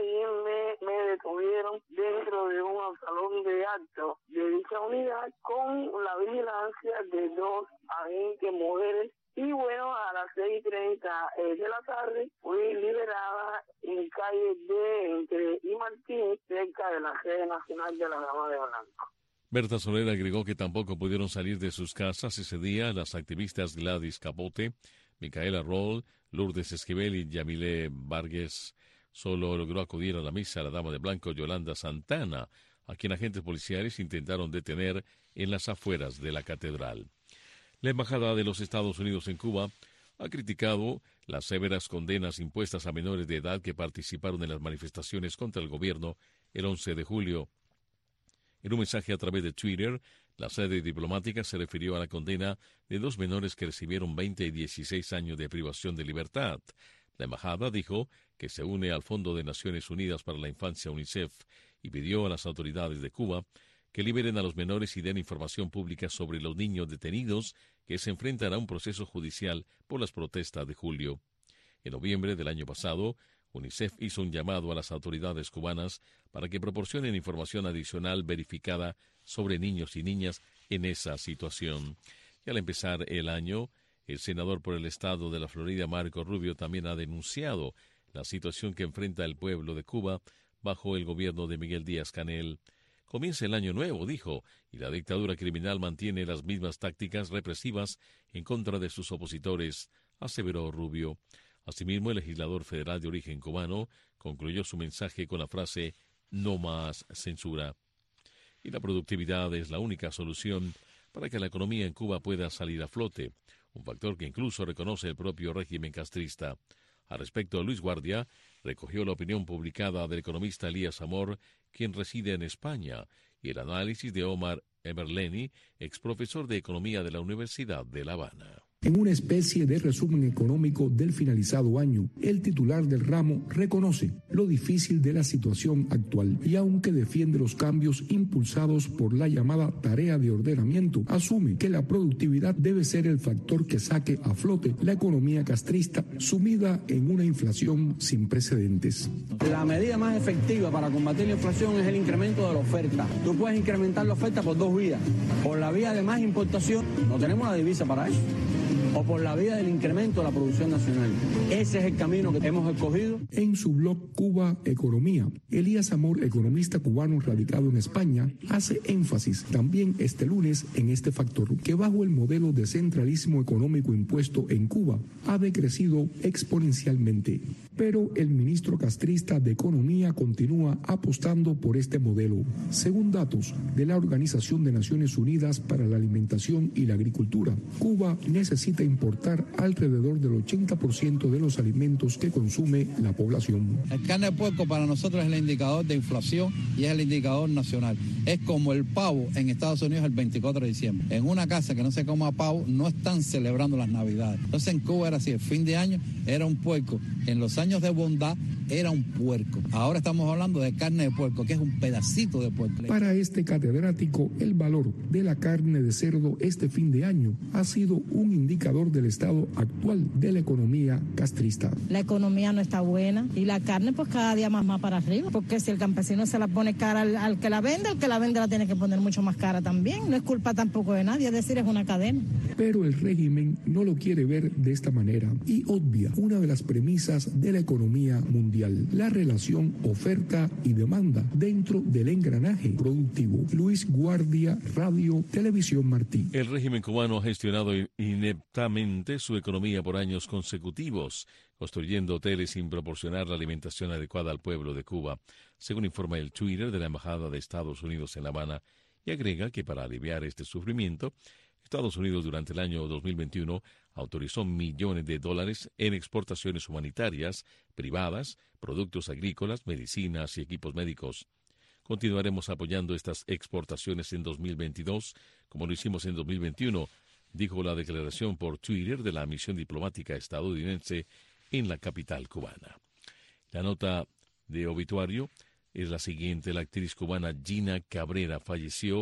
me detuvieron dentro de un salón de actos de dicha unidad con la vigilancia de 2 agentes mujeres. Y bueno, a las 6:30 de la tarde fui liberada en calle de entre y Martín, cerca de la sede nacional de la Dama de Blanco. Berta Soler agregó que tampoco pudieron salir de sus casas ese día las activistas Gladys Capote, Micaela Roll, Lourdes Esquivel y Yamile Vargas. Solo logró acudir a la misa la Dama de Blanco Yolanda Santana, a quien agentes policiales intentaron detener en las afueras de la catedral. La Embajada de los Estados Unidos en Cuba ha criticado las severas condenas impuestas a menores de edad que participaron en las manifestaciones contra el gobierno el 11 de julio. En un mensaje a través de Twitter, la sede diplomática se refirió a la condena de 2 menores que recibieron 20 y 16 años de privación de libertad. La embajada dijo que se une al Fondo de Naciones Unidas para la Infancia UNICEF y pidió a las autoridades de Cuba que liberen a los menores y den información pública sobre los niños detenidos que se enfrentan a un proceso judicial por las protestas de julio. En noviembre del año pasado, UNICEF hizo un llamado a las autoridades cubanas para que proporcionen información adicional verificada sobre niños y niñas en esa situación. Y al empezar el año, el senador por el estado de la Florida, Marco Rubio, también ha denunciado la situación que enfrenta el pueblo de Cuba bajo el gobierno de Miguel Díaz-Canel. Comienza el año nuevo, dijo, y la dictadura criminal mantiene las mismas tácticas represivas en contra de sus opositores, aseveró Rubio. Asimismo, el legislador federal de origen cubano concluyó su mensaje con la frase «no más censura». Y la productividad es la única solución para que la economía en Cuba pueda salir a flote, un factor que incluso reconoce el propio régimen castrista. Al respecto, Luis Guardia recogió la opinión publicada del economista Elías Amor, quien reside en España, y el análisis de Omar Emerleni, exprofesor de Economía de la Universidad de La Habana. En una especie de resumen económico del finalizado año, el titular del ramo reconoce lo difícil de la situación actual y aunque defiende los cambios impulsados por la llamada tarea de ordenamiento, asume que la productividad debe ser el factor que saque a flote la economía castrista sumida en una inflación sin precedentes. La medida más efectiva para combatir la inflación es el incremento de la oferta. Tú puedes incrementar la oferta por 2 vías. Por la vía de más importación, no tenemos la divisa para eso, o por la vía del incremento de la producción nacional. Ese es el camino que hemos escogido. En su blog Cuba Economía, Elías Amor, economista cubano radicado en España, hace énfasis también este lunes en este factor, que bajo el modelo de centralismo económico impuesto en Cuba ha decrecido exponencialmente. Pero el ministro castrista de Economía continúa apostando por este modelo. Según datos de la Organización de Naciones Unidas para la Alimentación y la Agricultura, Cuba necesita importar alrededor del 80% de los alimentos que consume la población. El carne de puerco para nosotros es el indicador de inflación y es el indicador nacional. Es como el pavo en Estados Unidos el 24 de diciembre. En una casa que no se coma pavo no están celebrando las Navidades. Entonces en Cuba era así, el fin de año era un puerco. En los años de bondad era un puerco. Ahora estamos hablando de carne de puerco, que es un pedacito de puerco. Para este catedrático, el valor de la carne de cerdo este fin de año ha sido un indicador del estado actual de la economía castrista. La economía no está buena y la carne pues cada día más para arriba, porque si el campesino se la pone cara al que la vende, el que la vende la tiene que poner mucho más cara también. No es culpa tampoco de nadie, es decir, es una cadena. Pero el régimen no lo quiere ver de esta manera y obvia una de las premisas de la economía mundial, la relación oferta y demanda dentro del engranaje productivo. Luis Guardia, Radio Televisión Martí. El régimen cubano ha gestionado ineptamente su economía por años consecutivos, construyendo hoteles sin proporcionar la alimentación adecuada al pueblo de Cuba, según informa el Twitter de la Embajada de Estados Unidos en La Habana, y agrega que para aliviar este sufrimiento, Estados Unidos durante el año 2021 autorizó millones de dólares en exportaciones humanitarias, privadas, productos agrícolas, medicinas y equipos médicos. Continuaremos apoyando estas exportaciones en 2022, como lo hicimos en 2021, dijo la declaración por Twitter de la misión diplomática estadounidense en la capital cubana. La nota de obituario es la siguiente. La actriz cubana Gina Cabrera falleció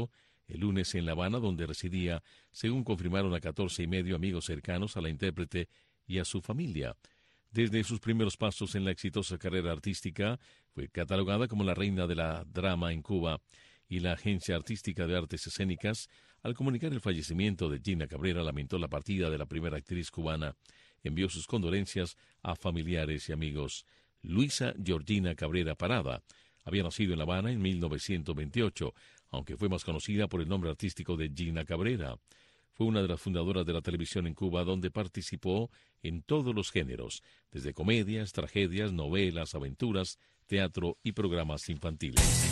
el lunes en La Habana, donde residía, según confirmaron a 14,5 amigos cercanos a la intérprete y a su familia. Desde sus primeros pasos en la exitosa carrera artística, fue catalogada como la reina de la drama en Cuba, y la Agencia Artística de Artes Escénicas, al comunicar el fallecimiento de Gina Cabrera, lamentó la partida de la primera actriz cubana. Envió sus condolencias a familiares y amigos. Luisa Georgina Cabrera Parada había nacido en La Habana en 1928, aunque fue más conocida por el nombre artístico de Gina Cabrera. Fue una de las fundadoras de la televisión en Cuba, donde participó en todos los géneros, desde comedias, tragedias, novelas, aventuras, teatro y programas infantiles.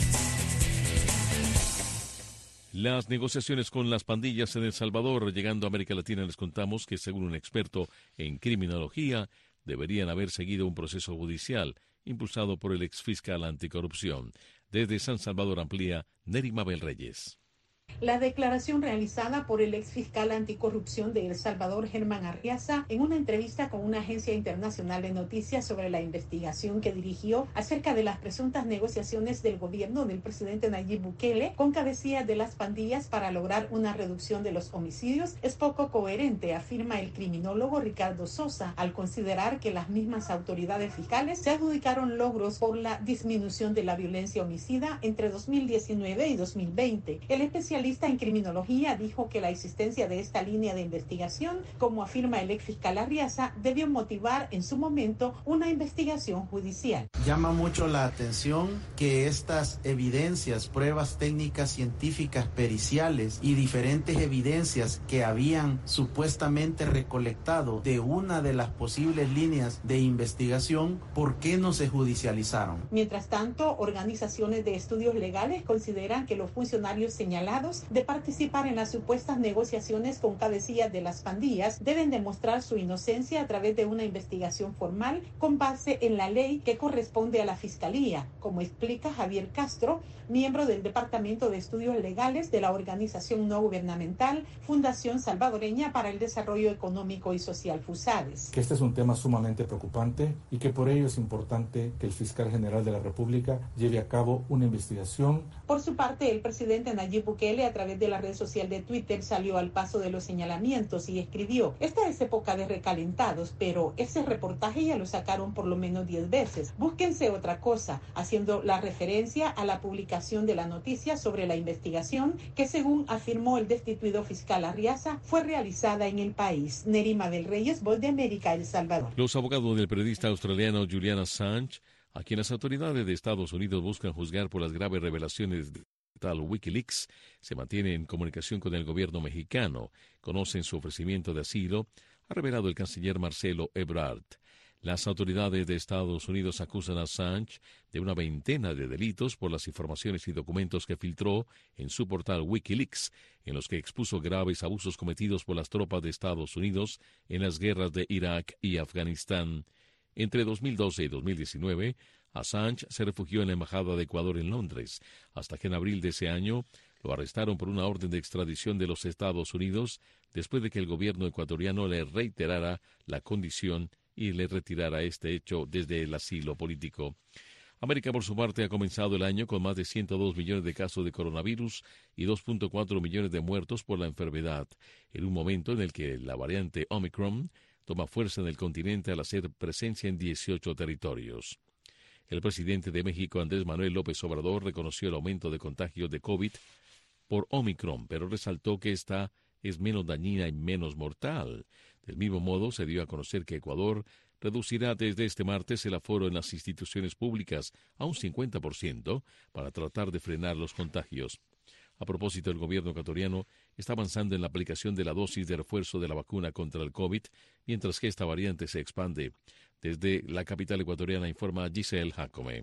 Las negociaciones con las pandillas en El Salvador. Llegando a América Latina, les contamos que, según un experto en criminología, deberían haber seguido un proceso judicial impulsado por el exfiscal anticorrupción. Desde San Salvador amplía Neri Mabel Reyes. La declaración realizada por el exfiscal anticorrupción de El Salvador, Germán Arriaza, en una entrevista con una agencia internacional de noticias sobre la investigación que dirigió acerca de las presuntas negociaciones del gobierno del presidente Nayib Bukele con cabecillas de las pandillas para lograr una reducción de los homicidios, es poco coherente, afirma el criminólogo Ricardo Sosa, al considerar que las mismas autoridades fiscales se adjudicaron logros por la disminución de la violencia homicida entre 2019 y 2020. El especialista en criminología dijo que la existencia de esta línea de investigación, como afirma el exfiscal Arriaza, debió motivar en su momento una investigación judicial. Llama mucho la atención que estas evidencias, pruebas técnicas, científicas, periciales y diferentes evidencias que habían supuestamente recolectado de una de las posibles líneas de investigación, ¿por qué no se judicializaron? Mientras tanto, organizaciones de estudios legales consideran que los funcionarios señalados de participar en las supuestas negociaciones con cabecillas de las pandillas deben demostrar su inocencia a través de una investigación formal con base en la ley que corresponde a la Fiscalía, como explica Javier Castro, miembro del Departamento de Estudios Legales de la organización no gubernamental Fundación Salvadoreña para el Desarrollo Económico y Social, FUSADES. Que este es un tema sumamente preocupante y que por ello es importante que el fiscal general de la República lleve a cabo una investigación. Por su parte, el presidente Nayib Bukele, a través de la red social de Twitter, salió al paso de los señalamientos y escribió: esta es época de recalentados, pero ese reportaje ya lo sacaron por lo menos 10 veces. Búsquense otra cosa, haciendo la referencia a la publicación de la noticia sobre la investigación que, según afirmó el destituido fiscal Arriaza, fue realizada en el país. Neri Mabel Reyes, Voz de América, El Salvador. Los abogados del periodista australiano Julian Assange, a quien las autoridades de Estados Unidos buscan juzgar por las graves revelaciones de tal Wikileaks, se mantiene en comunicación con el gobierno mexicano. Conocen su ofrecimiento de asilo, ha revelado el canciller Marcelo Ebrard. Las autoridades de Estados Unidos acusan a Assange de una veintena de delitos por las informaciones y documentos que filtró en su portal Wikileaks, en los que expuso graves abusos cometidos por las tropas de Estados Unidos en las guerras de Irak y Afganistán. Entre 2012 y 2019, Assange se refugió en la Embajada de Ecuador en Londres, hasta que en abril de ese año lo arrestaron por una orden de extradición de los Estados Unidos, después de que el gobierno ecuatoriano le reiterara la condición y le retirara este hecho desde el asilo político. América, por su parte, ha comenzado el año con más de 102 millones de casos de coronavirus y 2.4 millones de muertos por la enfermedad, en un momento en el que la variante Omicron toma fuerza en el continente al hacer presencia en 18 territorios. El presidente de México, Andrés Manuel López Obrador, reconoció el aumento de contagios de COVID por Omicron, pero resaltó que esta es menos dañina y menos mortal. Del mismo modo, se dio a conocer que Ecuador reducirá desde este martes el aforo en las instituciones públicas a un 50% para tratar de frenar los contagios. A propósito, el gobierno ecuatoriano está avanzando en la aplicación de la dosis de refuerzo de la vacuna contra el COVID, mientras que esta variante se expande. Desde la capital ecuatoriana informa Giselle Jacome.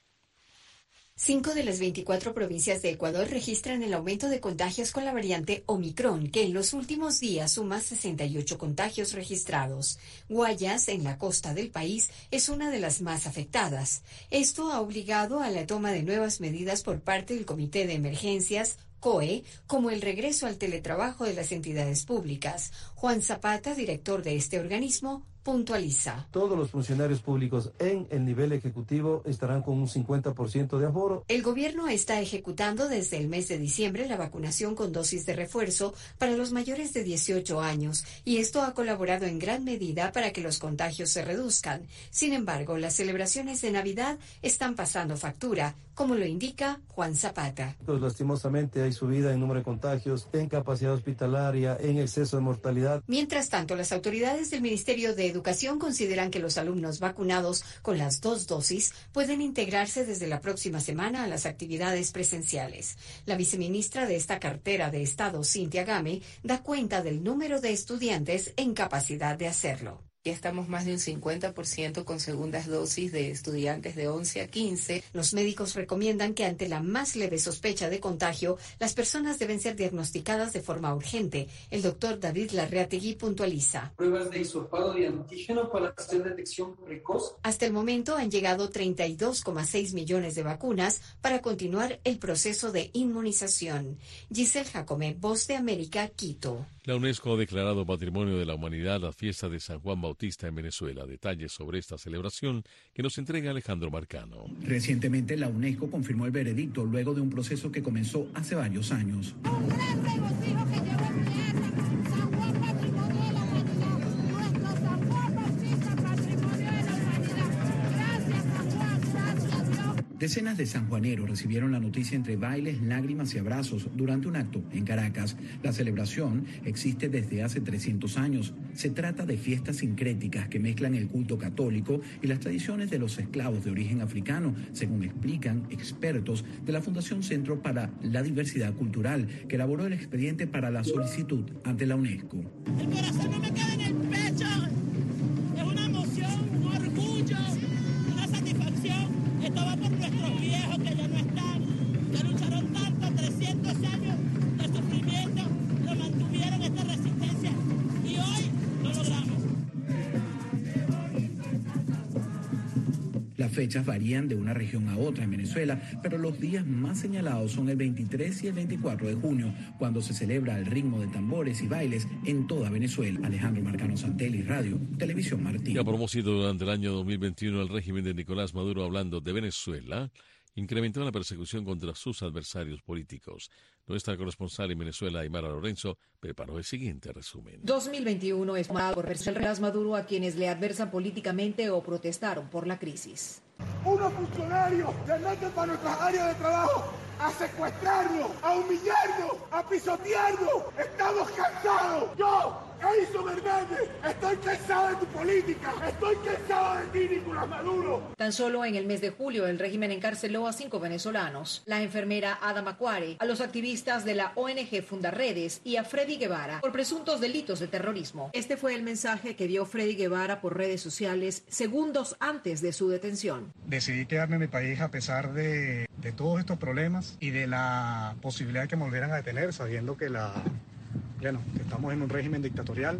5 de las 24 provincias de Ecuador registran el aumento de contagios con la variante Omicron, que en los últimos días suma 68 contagios registrados. Guayas, en la costa del país, es una de las más afectadas. Esto ha obligado a la toma de nuevas medidas por parte del Comité de Emergencias, COE, como el regreso al teletrabajo de las entidades públicas. Juan Zapata, director de este organismo, puntualiza. Todos los funcionarios públicos en el nivel ejecutivo estarán con un 50% de aforo. El gobierno está ejecutando desde el mes de diciembre la vacunación con dosis de refuerzo para los mayores de 18 años y esto ha colaborado en gran medida para que los contagios se reduzcan. Sin embargo, las celebraciones de Navidad están pasando factura, como lo indica Juan Zapata. Pues, lastimosamente hay subida en número de contagios, en capacidad hospitalaria, en exceso de mortalidad. Mientras tanto, las autoridades del Ministerio de Educación consideran que los alumnos vacunados con las 2 dosis pueden integrarse desde la próxima semana a las actividades presenciales. La viceministra de esta cartera de Estado, Cintia Game, da cuenta del número de estudiantes en capacidad de hacerlo. Ya estamos más de un 50% con segundas dosis de estudiantes de 11 a 15. Los médicos recomiendan que ante la más leve sospecha de contagio, las personas deben ser diagnosticadas de forma urgente. El doctor David Larreategui puntualiza. Pruebas de hisopado de antígeno para hacer detección precoz. Hasta el momento han llegado 32,6 millones de vacunas para continuar el proceso de inmunización. Giselle Jacome, Voz de América, Quito. La UNESCO ha declarado Patrimonio de la Humanidad la fiesta de San Juan Bautista en Venezuela. Detalles sobre esta celebración que nos entrega Alejandro Marcano. Recientemente la UNESCO confirmó el veredicto luego de un proceso que comenzó hace varios años. Un gran regocijo que llevó a tierra San Juan Patrimonio de la Humanidad. Nuestro San Juan Bautista Patrimonio de la Humanidad. Gracias San Juan, gracias Dios. Decenas de sanjuaneros recibieron la noticia entre bailes, lágrimas y abrazos durante un acto en Caracas. La celebración existe desde hace 300 años. Se trata de fiestas sincréticas que mezclan el culto católico y las tradiciones de los esclavos de origen africano, según explican expertos de la Fundación Centro para la Diversidad Cultural, que elaboró el expediente para la solicitud ante la UNESCO. El corazón no me queda en el pecho. Es una emoción, un orgullo, una satisfacción. Esto va por nuestros viejos que ya no están, que lucharon tanto, 300 años de sufrimiento, lo mantuvieron esta resistencia y hoy lo logramos. Las fechas varían de una región a otra en Venezuela, pero los días más señalados son el 23 y el 24 de junio, cuando se celebra al ritmo de tambores y bailes en toda Venezuela. Alejandro Marcano, Santelli, Radio, Televisión Martín. Y a propósito, durante el año 2021, el régimen de Nicolás Maduro, hablando de Venezuela, incrementó la persecución contra sus adversarios políticos. Nuestra corresponsal en Venezuela, Aymara Lorenzo, preparó el siguiente resumen. 2021 es marcado por Nicolás Maduro a quienes le adversan políticamente o protestaron por la crisis. Unos funcionarios se meten para nuestras áreas de trabajo a secuestrarnos, a humillarnos, a pisotearnos. Estamos cansados. Yo, Edison Hernández, estoy cansado de tu política. Estoy cansado de ti, Nicolás Maduro. Tan solo en el mes de julio, el régimen encarceló a 5 venezolanos. La enfermera Ada Macuare, a los activistas de la ONG Fundaredes y a Freddy Guevara por presuntos delitos de terrorismo. Este fue el mensaje que dio Freddy Guevara por redes sociales segundos antes de su detención. Decidí quedarme en mi país a pesar de todos estos problemas y de la posibilidad de que me volvieran a detener, sabiendo que que estamos en un régimen dictatorial,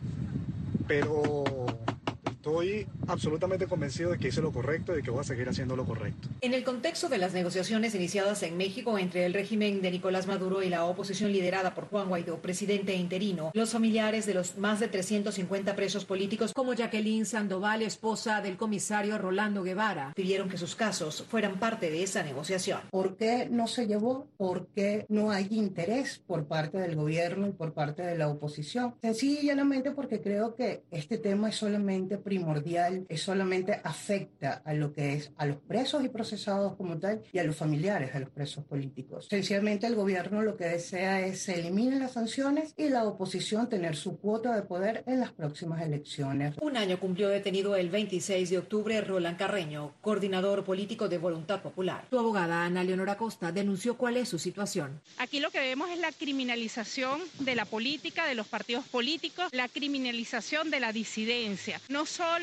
pero estoy absolutamente convencido de que hice lo correcto y de que voy a seguir haciendo lo correcto. En el contexto de las negociaciones iniciadas en México entre el régimen de Nicolás Maduro y la oposición liderada por Juan Guaidó, presidente interino, los familiares de los más de 350 presos políticos, como Jacqueline Sandoval, esposa del comisario Rolando Guevara, pidieron que sus casos fueran parte de esa negociación. ¿Por qué no se llevó? ¿Por qué no hay interés por parte del gobierno y por parte de la oposición? Sencillamente y llanamente porque creo que este tema es solamente primordial, solamente afecta a lo que es a los presos y procesados como tal y a los familiares de los presos políticos. Sencillamente el gobierno lo que desea es que se eliminen las sanciones y la oposición tener su cuota de poder en las próximas elecciones. Un año cumplió detenido el 26 de octubre Roland Carreño, coordinador político de Voluntad Popular. Su abogada Ana Leonora Costa denunció cuál es su situación. Aquí lo que vemos es la criminalización de la política, de los partidos políticos, la criminalización de la disidencia. No solo Roland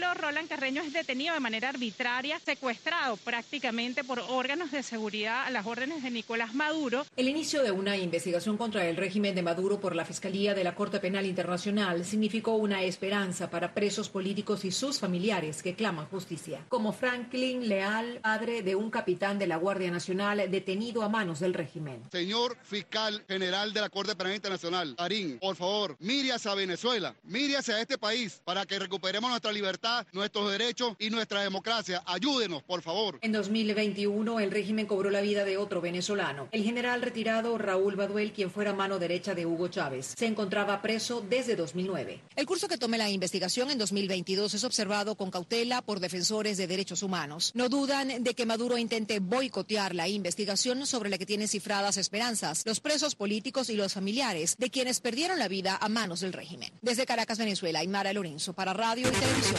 Esteban Carreño es detenido de manera arbitraria, secuestrado prácticamente por órganos de seguridad a las órdenes de Nicolás Maduro. El inicio de una investigación contra el régimen de Maduro por la Fiscalía de la Corte Penal Internacional significó una esperanza para presos políticos y sus familiares que claman justicia, como Franklin Leal, padre de un capitán de la Guardia Nacional detenido a manos del régimen. Señor fiscal general de la Corte Penal Internacional, Arín, por favor, mire hacia Venezuela, mire hacia este país para que recuperemos nuestra libertad, nuestros derechos y nuestra democracia. Ayúdenos, por favor. En 2021, el régimen cobró la vida de otro venezolano, el general retirado Raúl Baduel, quien fuera mano derecha de Hugo Chávez. Se encontraba preso desde 2009. El curso que tome la investigación en 2022 es observado con cautela por defensores de derechos humanos. No dudan de que Maduro intente boicotear la investigación sobre la que tienen cifradas esperanzas los presos políticos y los familiares de quienes perdieron la vida a manos del régimen. Desde Caracas, Venezuela, Aymara Lorenzo para Radio y Televisión.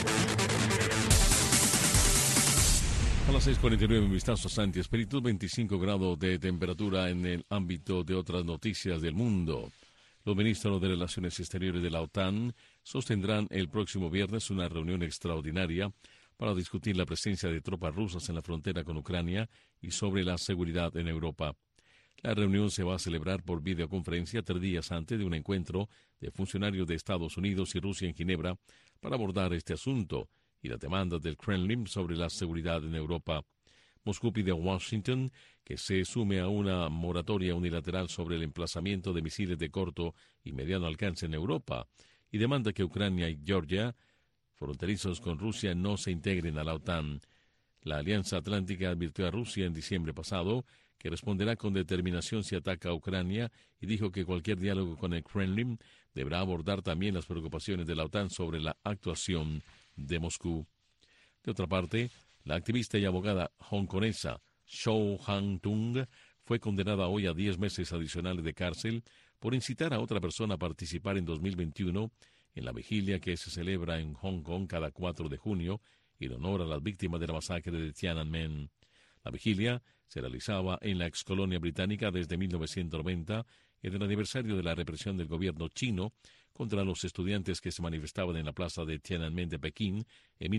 A las 6:49, un vistazo a Santi Espíritu, 25 grados de temperatura en el ámbito de otras noticias del mundo. Los ministros de Relaciones Exteriores de la OTAN sostendrán el próximo viernes una reunión extraordinaria para discutir la presencia de tropas rusas en la frontera con Ucrania y sobre la seguridad en Europa. La reunión se va a celebrar por videoconferencia 3 días antes de un encuentro de funcionarios de Estados Unidos y Rusia en Ginebra para abordar este asunto y las demandas del Kremlin sobre la seguridad en Europa. Moscú pide a Washington que se sume a una moratoria unilateral sobre el emplazamiento de misiles de corto y mediano alcance en Europa y demanda que Ucrania y Georgia, fronterizos con Rusia, no se integren a la OTAN. La Alianza Atlántica advirtió a Rusia en diciembre pasado que responderá con determinación si ataca a Ucrania y dijo que cualquier diálogo con el Kremlin deberá abordar también las preocupaciones de la OTAN sobre la actuación de Moscú. De otra parte, la activista y abogada hongkonesa Cho Han-tung fue condenada hoy a 10 meses adicionales de cárcel por incitar a otra persona a participar en 2021 en la vigilia que se celebra en Hong Kong cada 4 de junio en honor a las víctimas de la masacre de Tiananmen. La vigilia se realizaba en la excolonia británica desde 1990, en el aniversario de la represión del gobierno chino contra los estudiantes que se manifestaban en la plaza de Tiananmen de Pekín en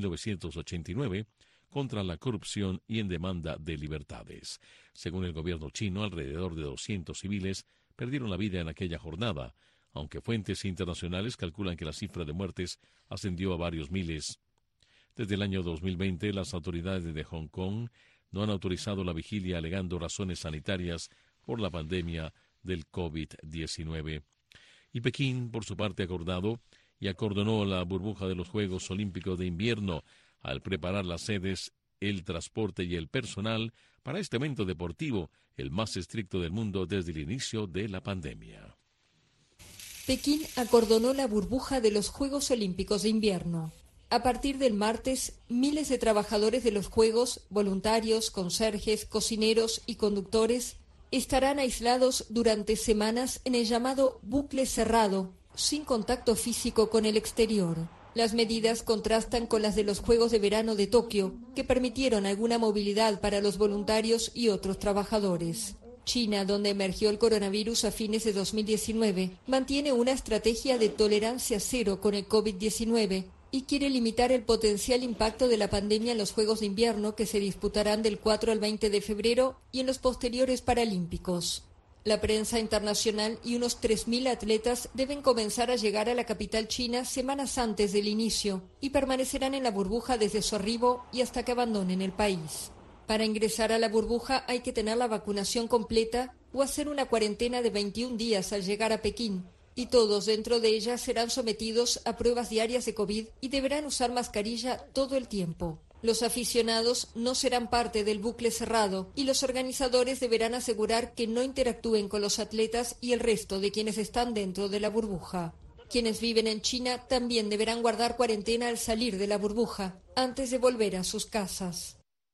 1989, contra la corrupción y en demanda de libertades. Según el gobierno chino, alrededor de 200 civiles perdieron la vida en aquella jornada, aunque fuentes internacionales calculan que la cifra de muertes ascendió a varios miles. Desde el año 2020, las autoridades de Hong Kong no han autorizado la vigilia alegando razones sanitarias por la pandemia del COVID-19. Y Pekín, por su parte, acordonó la burbuja de los Juegos Olímpicos de Invierno al preparar las sedes, el transporte y el personal para este evento deportivo, el más estricto del mundo desde el inicio de la pandemia. Pekín acordonó la burbuja de los Juegos Olímpicos de Invierno. A partir del martes, miles de trabajadores de los Juegos, voluntarios, conserjes, cocineros y conductores, estarán aislados durante semanas en el llamado bucle cerrado, sin contacto físico con el exterior. Las medidas contrastan con las de los Juegos de Verano de Tokio, que permitieron alguna movilidad para los voluntarios y otros trabajadores. China, donde emergió el coronavirus a fines de 2019, mantiene una estrategia de tolerancia cero con el COVID-19 y quiere limitar el potencial impacto de la pandemia en los Juegos de Invierno que se disputarán del 4 al 20 de febrero y en los posteriores Paralímpicos. La prensa internacional y unos 3.000 atletas deben comenzar a llegar a la capital china semanas antes del inicio y permanecerán en la burbuja desde su arribo y hasta que abandonen el país. Para ingresar a la burbuja hay que tener la vacunación completa o hacer una cuarentena de 21 días al llegar a Pekín, y todos dentro de ella serán sometidos a pruebas diarias de COVID y deberán usar mascarilla todo el tiempo. Los aficionados no serán parte del bucle cerrado y los organizadores deberán asegurar que no interactúen con los atletas y el resto de quienes están dentro de la burbuja. Quienes viven en China también deberán guardar cuarentena al salir de la burbuja, antes de volver a sus casas.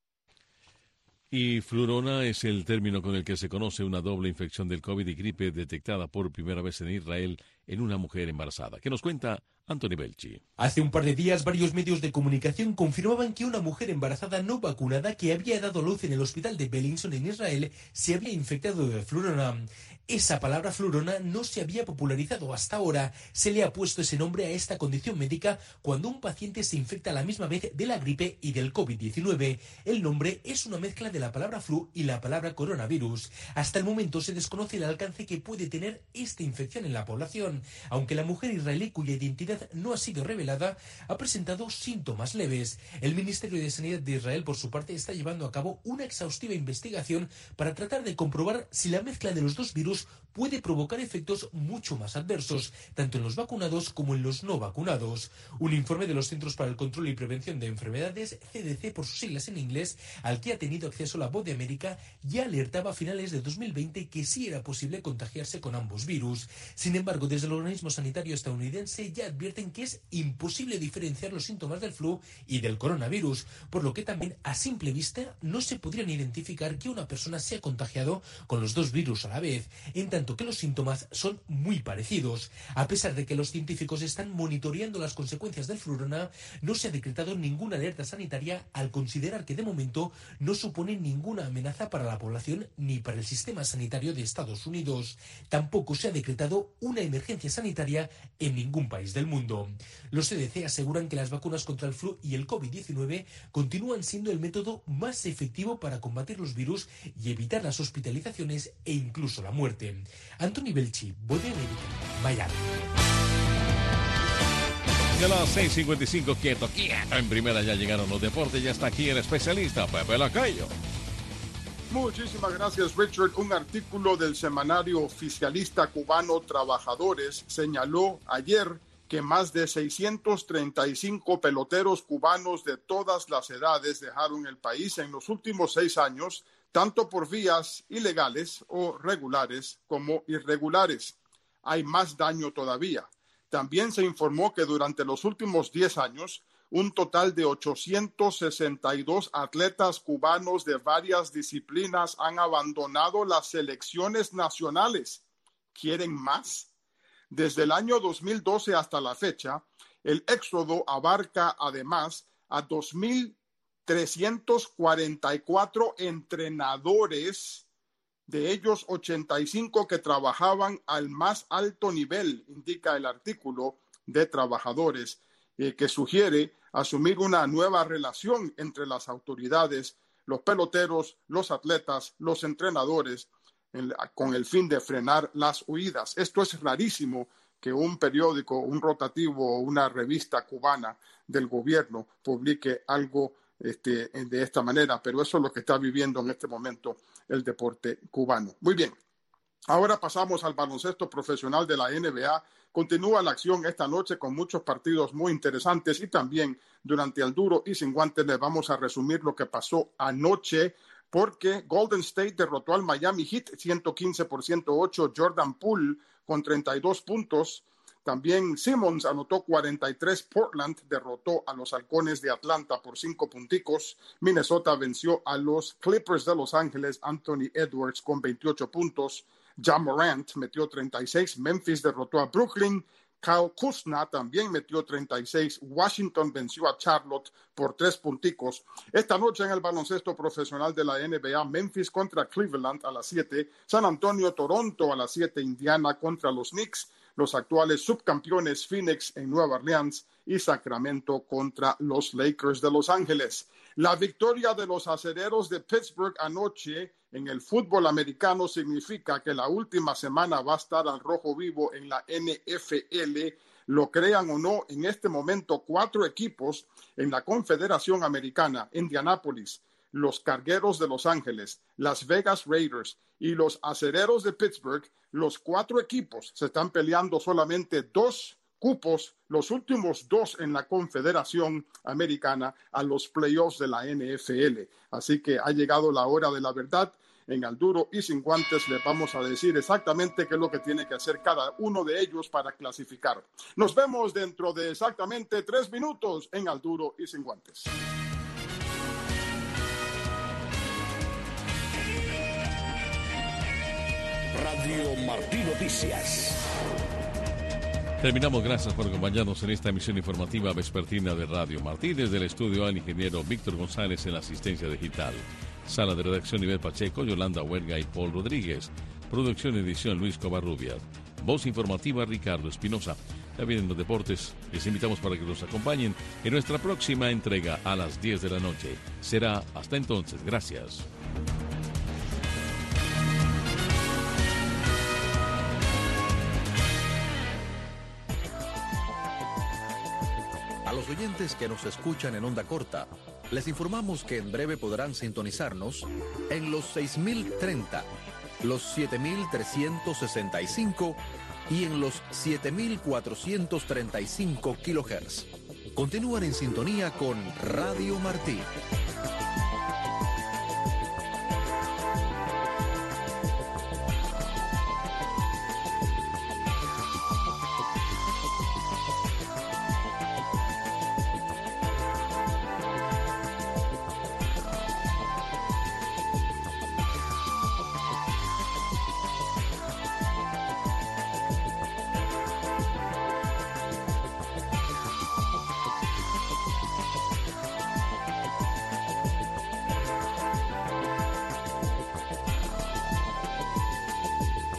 Y flurona es el término con el que se conoce una doble infección del COVID y gripe detectada por primera vez en Israel en una mujer embarazada. ¿Qué nos cuenta Anthony Belchi. Hace un par de días, varios medios de comunicación confirmaban que una mujer embarazada no vacunada que había dado luz en el hospital de Beilinson en Israel se había infectado de flurona. Esa palabra flurona no se había popularizado hasta ahora. Se le ha puesto ese nombre a esta condición médica cuando un paciente se infecta a la misma vez de la gripe y del COVID-19. El nombre es una mezcla de la palabra flu y la palabra coronavirus. Hasta el momento se desconoce el alcance que puede tener esta infección en la población, aunque la mujer israelí, cuya identidad no ha sido revelada, ha presentado síntomas leves. El Ministerio de Sanidad de Israel, por su parte, está llevando a cabo una exhaustiva investigación para tratar de comprobar si la mezcla de los dos virus puede provocar efectos mucho más adversos, tanto en los vacunados como en los no vacunados. Un informe de los Centros para el Control y Prevención de Enfermedades, CDC por sus siglas en inglés, al que ha tenido acceso la Voz de América, ya alertaba a finales de 2020 que sí era posible contagiarse con ambos virus. Sin embargo, desde el organismo sanitario estadounidense ya advierten que es imposible diferenciar los síntomas del flu y del coronavirus, por lo que también a simple vista no se podrían identificar que una persona se ha contagiado con los dos virus a la vez, en tanto que los síntomas son muy parecidos. A pesar de que los científicos están monitoreando las consecuencias del flurona, no se ha decretado ninguna alerta sanitaria al considerar que de momento no supone ninguna amenaza para la población ni para el sistema sanitario de Estados Unidos. Tampoco se ha decretado una emergencia sanitaria en ningún país del mundo. Los CDC aseguran que las vacunas contra el flu y el COVID-19 continúan siendo el método más efectivo para combatir los virus y evitar las hospitalizaciones e incluso la muerte. Anthony Belchi, Voz de América, Miami. Ya a las 6:55, quieto. En primera ya llegaron los deportes, ya está aquí el especialista Pepe Lacayo. Muchísimas gracias, Richard. Un artículo del semanario oficialista cubano Trabajadores señaló ayer que más de 635 peloteros cubanos de todas las edades dejaron el país en los últimos 6 años, tanto por vías ilegales o regulares como irregulares. Hay más daño todavía. También se informó que durante los últimos 10 años, un total de 862 atletas cubanos de varias disciplinas han abandonado las selecciones nacionales. ¿Quieren más? Desde el año 2012 hasta la fecha, el éxodo abarca además a 2,344 entrenadores, de ellos 85 que trabajaban al más alto nivel, indica el artículo de Trabajadores, que sugiere asumir una nueva relación entre las autoridades, los peloteros, los atletas, los entrenadores, con el fin de frenar las huidas. Esto es rarísimo, que un periódico, un rotativo o una revista cubana del gobierno publique algo de esta manera, pero eso es lo que está viviendo en este momento el deporte cubano. Muy bien, ahora pasamos al baloncesto profesional de la NBA. Continúa la acción esta noche con muchos partidos muy interesantes y también durante el duro y sin guantes les vamos a resumir lo que pasó anoche, porque Golden State derrotó al Miami Heat 115-108, Jordan Poole con 32 puntos. También Simmons anotó 43, Portland derrotó a los Halcones de Atlanta por 5 punticos, Minnesota venció a los Clippers de Los Ángeles, Anthony Edwards con 28 puntos, Ja Morant metió 36, Memphis derrotó a Brooklyn, Kyle Kuzma también metió 36, Washington venció a Charlotte por 3 punticos. Esta noche en el baloncesto profesional de la NBA, Memphis contra Cleveland a las 7, San Antonio, Toronto a las 7, Indiana contra los Knicks, los actuales subcampeones Phoenix en Nueva Orleans y Sacramento contra los Lakers de Los Ángeles. La victoria de los acereros de Pittsburgh anoche en el fútbol americano significa que la última semana va a estar al rojo vivo en la NFL. Lo crean o no, en este momento 4 equipos en la Confederación Americana, Indianápolis, los Cargueros de Los Ángeles, Las Vegas Raiders y los Acereros de Pittsburgh, los 4 equipos se están peleando solamente 2 cupos, los últimos 2 en la Confederación Americana, a los playoffs de la NFL. Así que ha llegado la hora de la verdad. En Al Duro y Sin Guantes les vamos a decir exactamente qué es lo que tiene que hacer cada uno de ellos para clasificar. Nos vemos dentro de exactamente 3 minutos en Al Duro y Sin Guantes. Radio Martí Noticias. Terminamos, gracias por acompañarnos en esta emisión informativa vespertina de Radio Martí. Desde el estudio al ingeniero Víctor González en la asistencia digital. Sala de redacción Ivette Pacheco, Yolanda Huerga y Paul Rodríguez. Producción y edición Luis Covarrubias. Voz informativa Ricardo Espinosa. Ya vienen los deportes. Les invitamos para que nos acompañen en nuestra próxima entrega a las 10 de la noche. Será hasta entonces. Gracias. A los oyentes que nos escuchan en onda corta, les informamos que en breve podrán sintonizarnos en los 6030, los 7365 y en los 7435 kHz. Continúan en sintonía con Radio Martí.